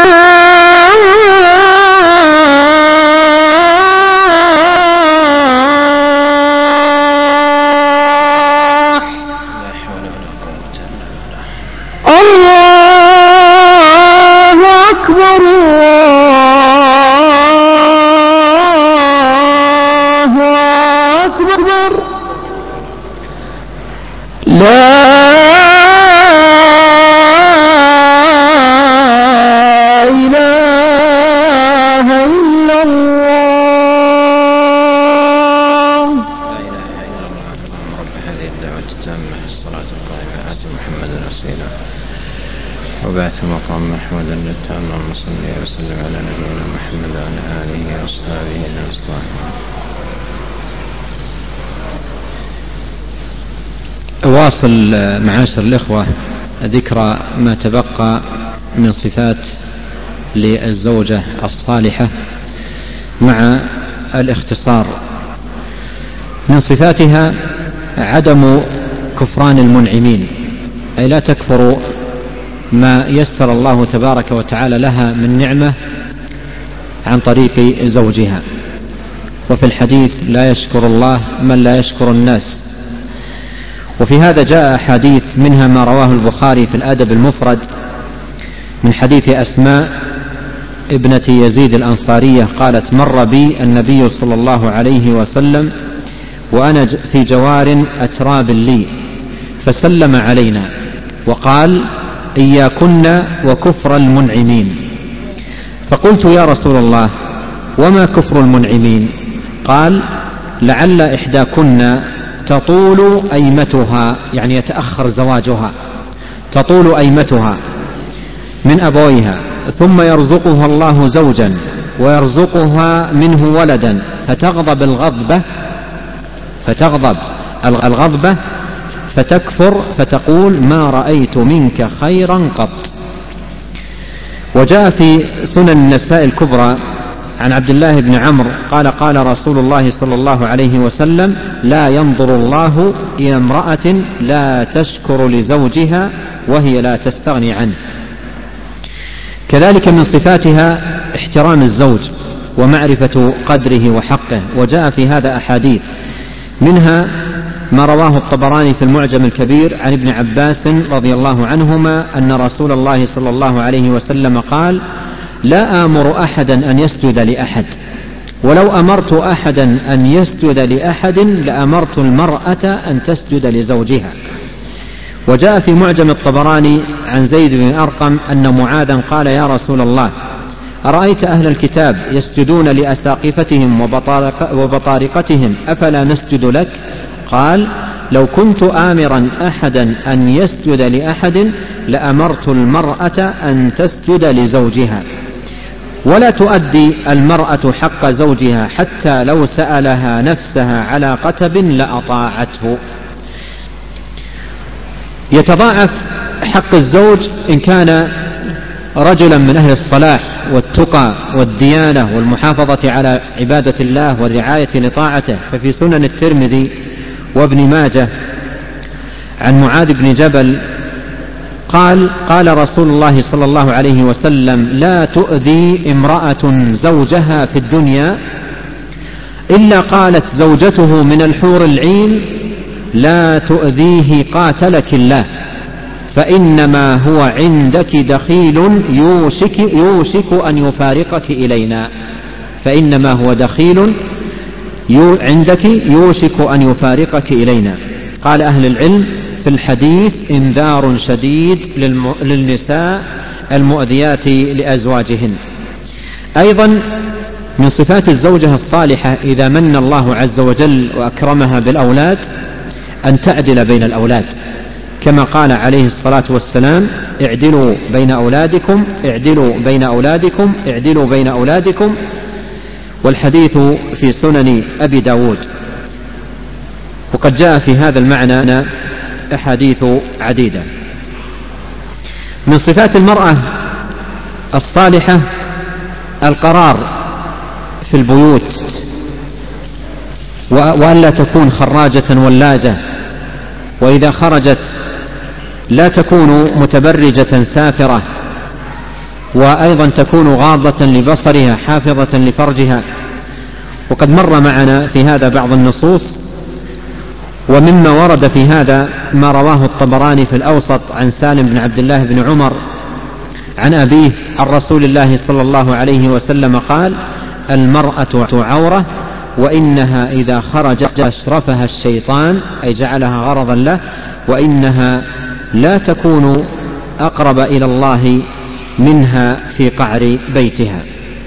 الله أكبر الله أكبر. لا إله إلا الله. لا إله إلا الله. رب هذه الدعوة التامة الصلاة القائمة آت محمد رسوله وبعث مقام محمود التام. اللهم صل وسلم على نبينا محمد وعلى آله وأصحابه وأصحابه. واصل معاشر الإخوة ذكر ما تبقى من صفات للزوجة الصالحة مع الاختصار. من صفاتها عدم كفران المنعمين، أي لا تكفر ما يسر الله تبارك وتعالى لها من نعمة عن طريق زوجها. وفي الحديث لا يشكر الله من لا يشكر الناس. وفي هذا جاء أحاديث منها ما رواه البخاري في الأدب المفرد من حديث أسماء ابنة يزيد الأنصارية قالت: مر بي النبي صلى الله عليه وسلم وأنا في جوار أتراب لي فسلم علينا وقال: إياكن وكفر المنعمين. فقلت: يا رسول الله وما كفر المنعمين؟ قال: لعل إحداكن تطول أيمتها، يعني يتأخر زواجها، تطول أيمتها من أبويها ثم يرزقها الله زوجا ويرزقها منه ولدا فتغضب الغضبة فتغضب الغضبة فتكفر فتقول: ما رأيت منك خيرا قط. وجاء في سنن النساء الكبرى عن عبد الله بن عمرو قال: قال رسول الله صلى الله عليه وسلم: لا ينظر الله إلى امرأة لا تشكر لزوجها وهي لا تستغني عنه. كذلك من صفاتها احترام الزوج ومعرفة قدره وحقه، وجاء في هذا أحاديث منها ما رواه الطبراني في المعجم الكبير عن ابن عباس رضي الله عنهما أن رسول الله صلى الله عليه وسلم قال: لا آمر أحدا أن يسجد لأحد، ولو أمرت أحدا أن يسجد لأحد لأمرت المرأة أن تسجد لزوجها. وجاء في معجم الطبراني عن زيد بن أرقم أن معاذا قال: يا رسول الله أرأيت أهل الكتاب يسجدون لأساقفتهم وبطارقتهم أفلا نسجد لك؟ قال: لو كنت آمرا أحدا أن يسجد لأحد لأمرت المرأة أن تسجد لزوجها. ولا تؤدي المرأة حق زوجها حتى لو سألها نفسها على قتب لأطاعته. يتضاعف حق الزوج إن كان رجلا من أهل الصلاح والتقى والديانة والمحافظة على عبادة الله والرعاية لطاعته. ففي سنن الترمذي وابن ماجه عن معاذ بن جبل قال قال رسول الله صلى الله عليه وسلم: لا تؤذي امرأة زوجها في الدنيا إلا قالت زوجته من الحور العين: لا تؤذيه قاتلك الله، فإنما هو عندك دخيل يوشك, يوشك أن يفارقك إلينا. فإنما هو دخيل عندك يوشك أن يفارقك إلينا. قال أهل العلم في الحديث إنذار شديد للنساء المؤذيات لأزواجهن. أيضا من صفات الزوجة الصالحة إذا من الله عز وجل وأكرمها بالأولاد أن تعدل بين الأولاد، كما قال عليه الصلاة والسلام: اعدلوا بين أولادكم اعدلوا بين أولادكم اعدلوا بين أولادكم، والحديث في سنن أبي داود. وقد جاء في هذا المعنى أحاديث عديدة. من صفات المرأة الصالحة القرار في البيوت، وأن لا تكون خراجة ولاجة، وإذا خرجت لا تكون متبرجة سافرة، وأيضا تكون غاضة لبصرها حافظة لفرجها. وقد مر معنا في هذا بعض النصوص، ومما ورد في هذا ما رواه الطبراني في الأوسط عن سالم بن عبد الله بن عمر عن أبيه عن رسول الله صلى الله عليه وسلم قال: المرأة عورة، وإنها إذا خرجت أشرفها الشيطان، أي جعلها غرضا له، وإنها لا تكون أقرب إلى الله منها في قعر بيتها.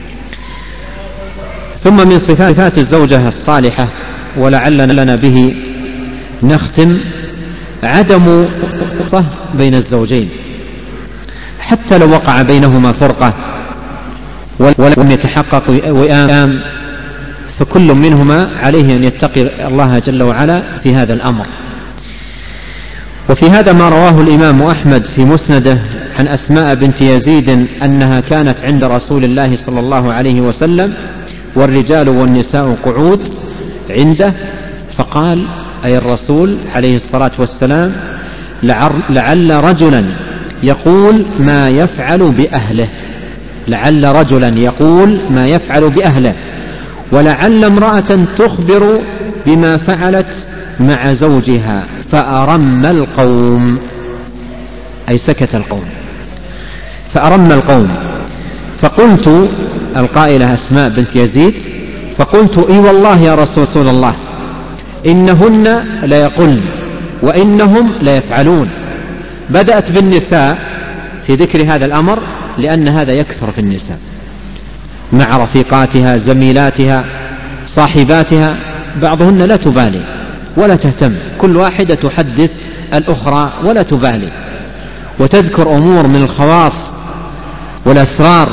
ثم من صفات الزوجة الصالحة، ولعلنا لنا به نختم، عدم فرقة بين الزوجين، حتى لو وقع بينهما فرقة ولم يتحقق وئام، فكل منهما عليه أن يتقي الله جل وعلا في هذا الأمر. وفي هذا ما رواه الإمام أحمد في مسنده عن أسماء بنت يزيد أنها كانت عند رسول الله صلى الله عليه وسلم والرجال والنساء قعود عنده، فقال أي الرسول عليه الصلاة والسلام: لعل رجلا يقول ما يفعل بأهله لعل رجلا يقول ما يفعل بأهله ولعل امرأة تخبر بما فعلت مع زوجها، فأرم القوم، أي سكت القوم، فأرم القوم. فقلت، القائلة أسماء بنت يزيد، فقلت: إي والله يا رسول الله، إنهن ليقولن وإنهم ليفعلون. بدأت بالنساء في ذكر هذا الأمر لأن هذا يكثر في النساء مع رفيقاتها زميلاتها صاحباتها، بعضهن لا تبالي ولا تهتم، كل واحدة تحدث الأخرى ولا تبالي، وتذكر أمور من الخواص والأسرار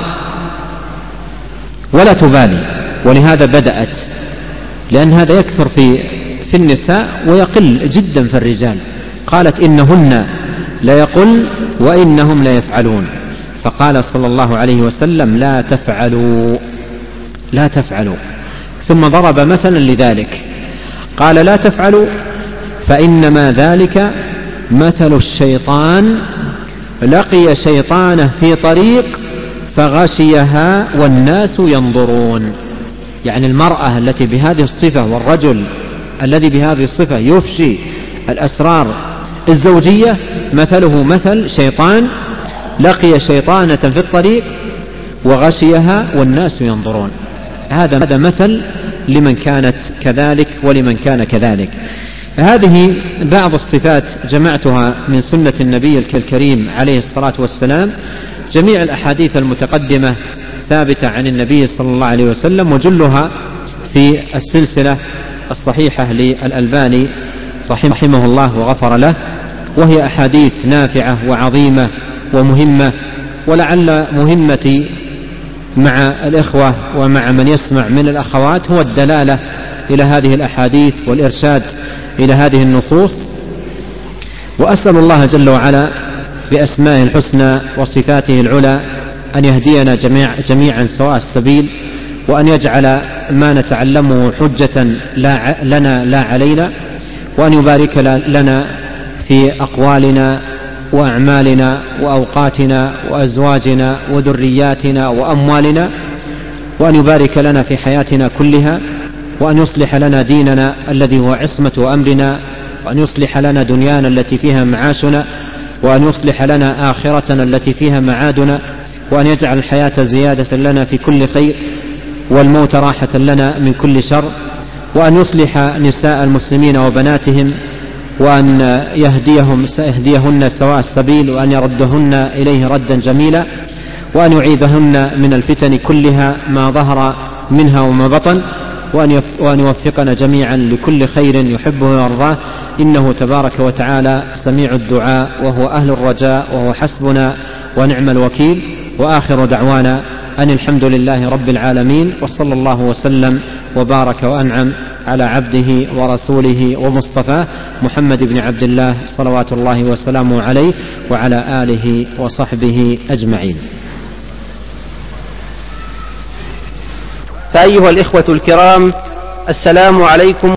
ولا تبالي. ولهذا بدأت، لأن هذا يكثر في في النساء ويقل جدا في الرجال. قالت: إنهن ليقولن وإنهم ليفعلون. فقال صلى الله عليه وسلم: لا تفعلوا لا تفعلوا ثم ضرب مثلا لذلك، قال: لا تفعلوا فإنما ذلك مثل الشيطان لقي شيطانه في طريق فغشيها والناس ينظرون. يعني المرأة التي بهذه الصفة والرجل الذي بهذه الصفة يفشي الأسرار الزوجية مثله مثل شيطان لقي شيطانة في الطريق وغشيها والناس ينظرون. هذا هذا مثل لمن كانت كذلك ولمن كان كذلك. هذه بعض الصفات جمعتها من سنة النبي الكريم عليه الصلاة والسلام. جميع الأحاديث المتقدمة ثابتة عن النبي صلى الله عليه وسلم، وجلها في السلسلة الصحيحة للألباني رحمه الله وغفر له، وهي أحاديث نافعة وعظيمة ومهمة. ولعل مهمتي مع الإخوة ومع من يسمع من الأخوات هو الدلالة إلى هذه الأحاديث والإرشاد إلى هذه النصوص. وأسأل الله جل وعلا بأسمائه الحسنى وصفاته العلى أن يهدينا جميع جميعا سواء السبيل، وأن يجعل ما نتعلمه حجة لا لنا لا علينا، وأن يبارك لنا في أقوالنا وأعمالنا وأوقاتنا وأزواجنا وذرياتنا وأموالنا، وأن يبارك لنا في حياتنا كلها، وأن يصلح لنا ديننا الذي هو عصمة أمرنا، وأن يصلح لنا دنيانا التي فيها معاشنا، وأن يصلح لنا آخرتنا التي فيها معادنا، وأن يجعل الحياة زيادة لنا في كل خير والموت راحة لنا من كل شر، وأن يصلح نساء المسلمين وبناتهم، وأن يهديهم يهديهن سواء السبيل، وأن يردهن إليه ردا جميلا، وأن يعيذهن من الفتن كلها ما ظهر منها وما بطن، وأن يوفقنا جميعا لكل خير يحبه ويرضاه، إنه تبارك وتعالى سميع الدعاء وهو أهل الرجاء وهو حسبنا ونعم الوكيل. وآخر دعوانا أن الحمد لله رب العالمين، وصلى الله وسلم وبارك وأنعم على عبده ورسوله ومصطفاه محمد بن عبد الله صلوات الله وسلامه عليه وعلى آله وصحبه أجمعين. فأيها الإخوة الكرام، السلام عليكم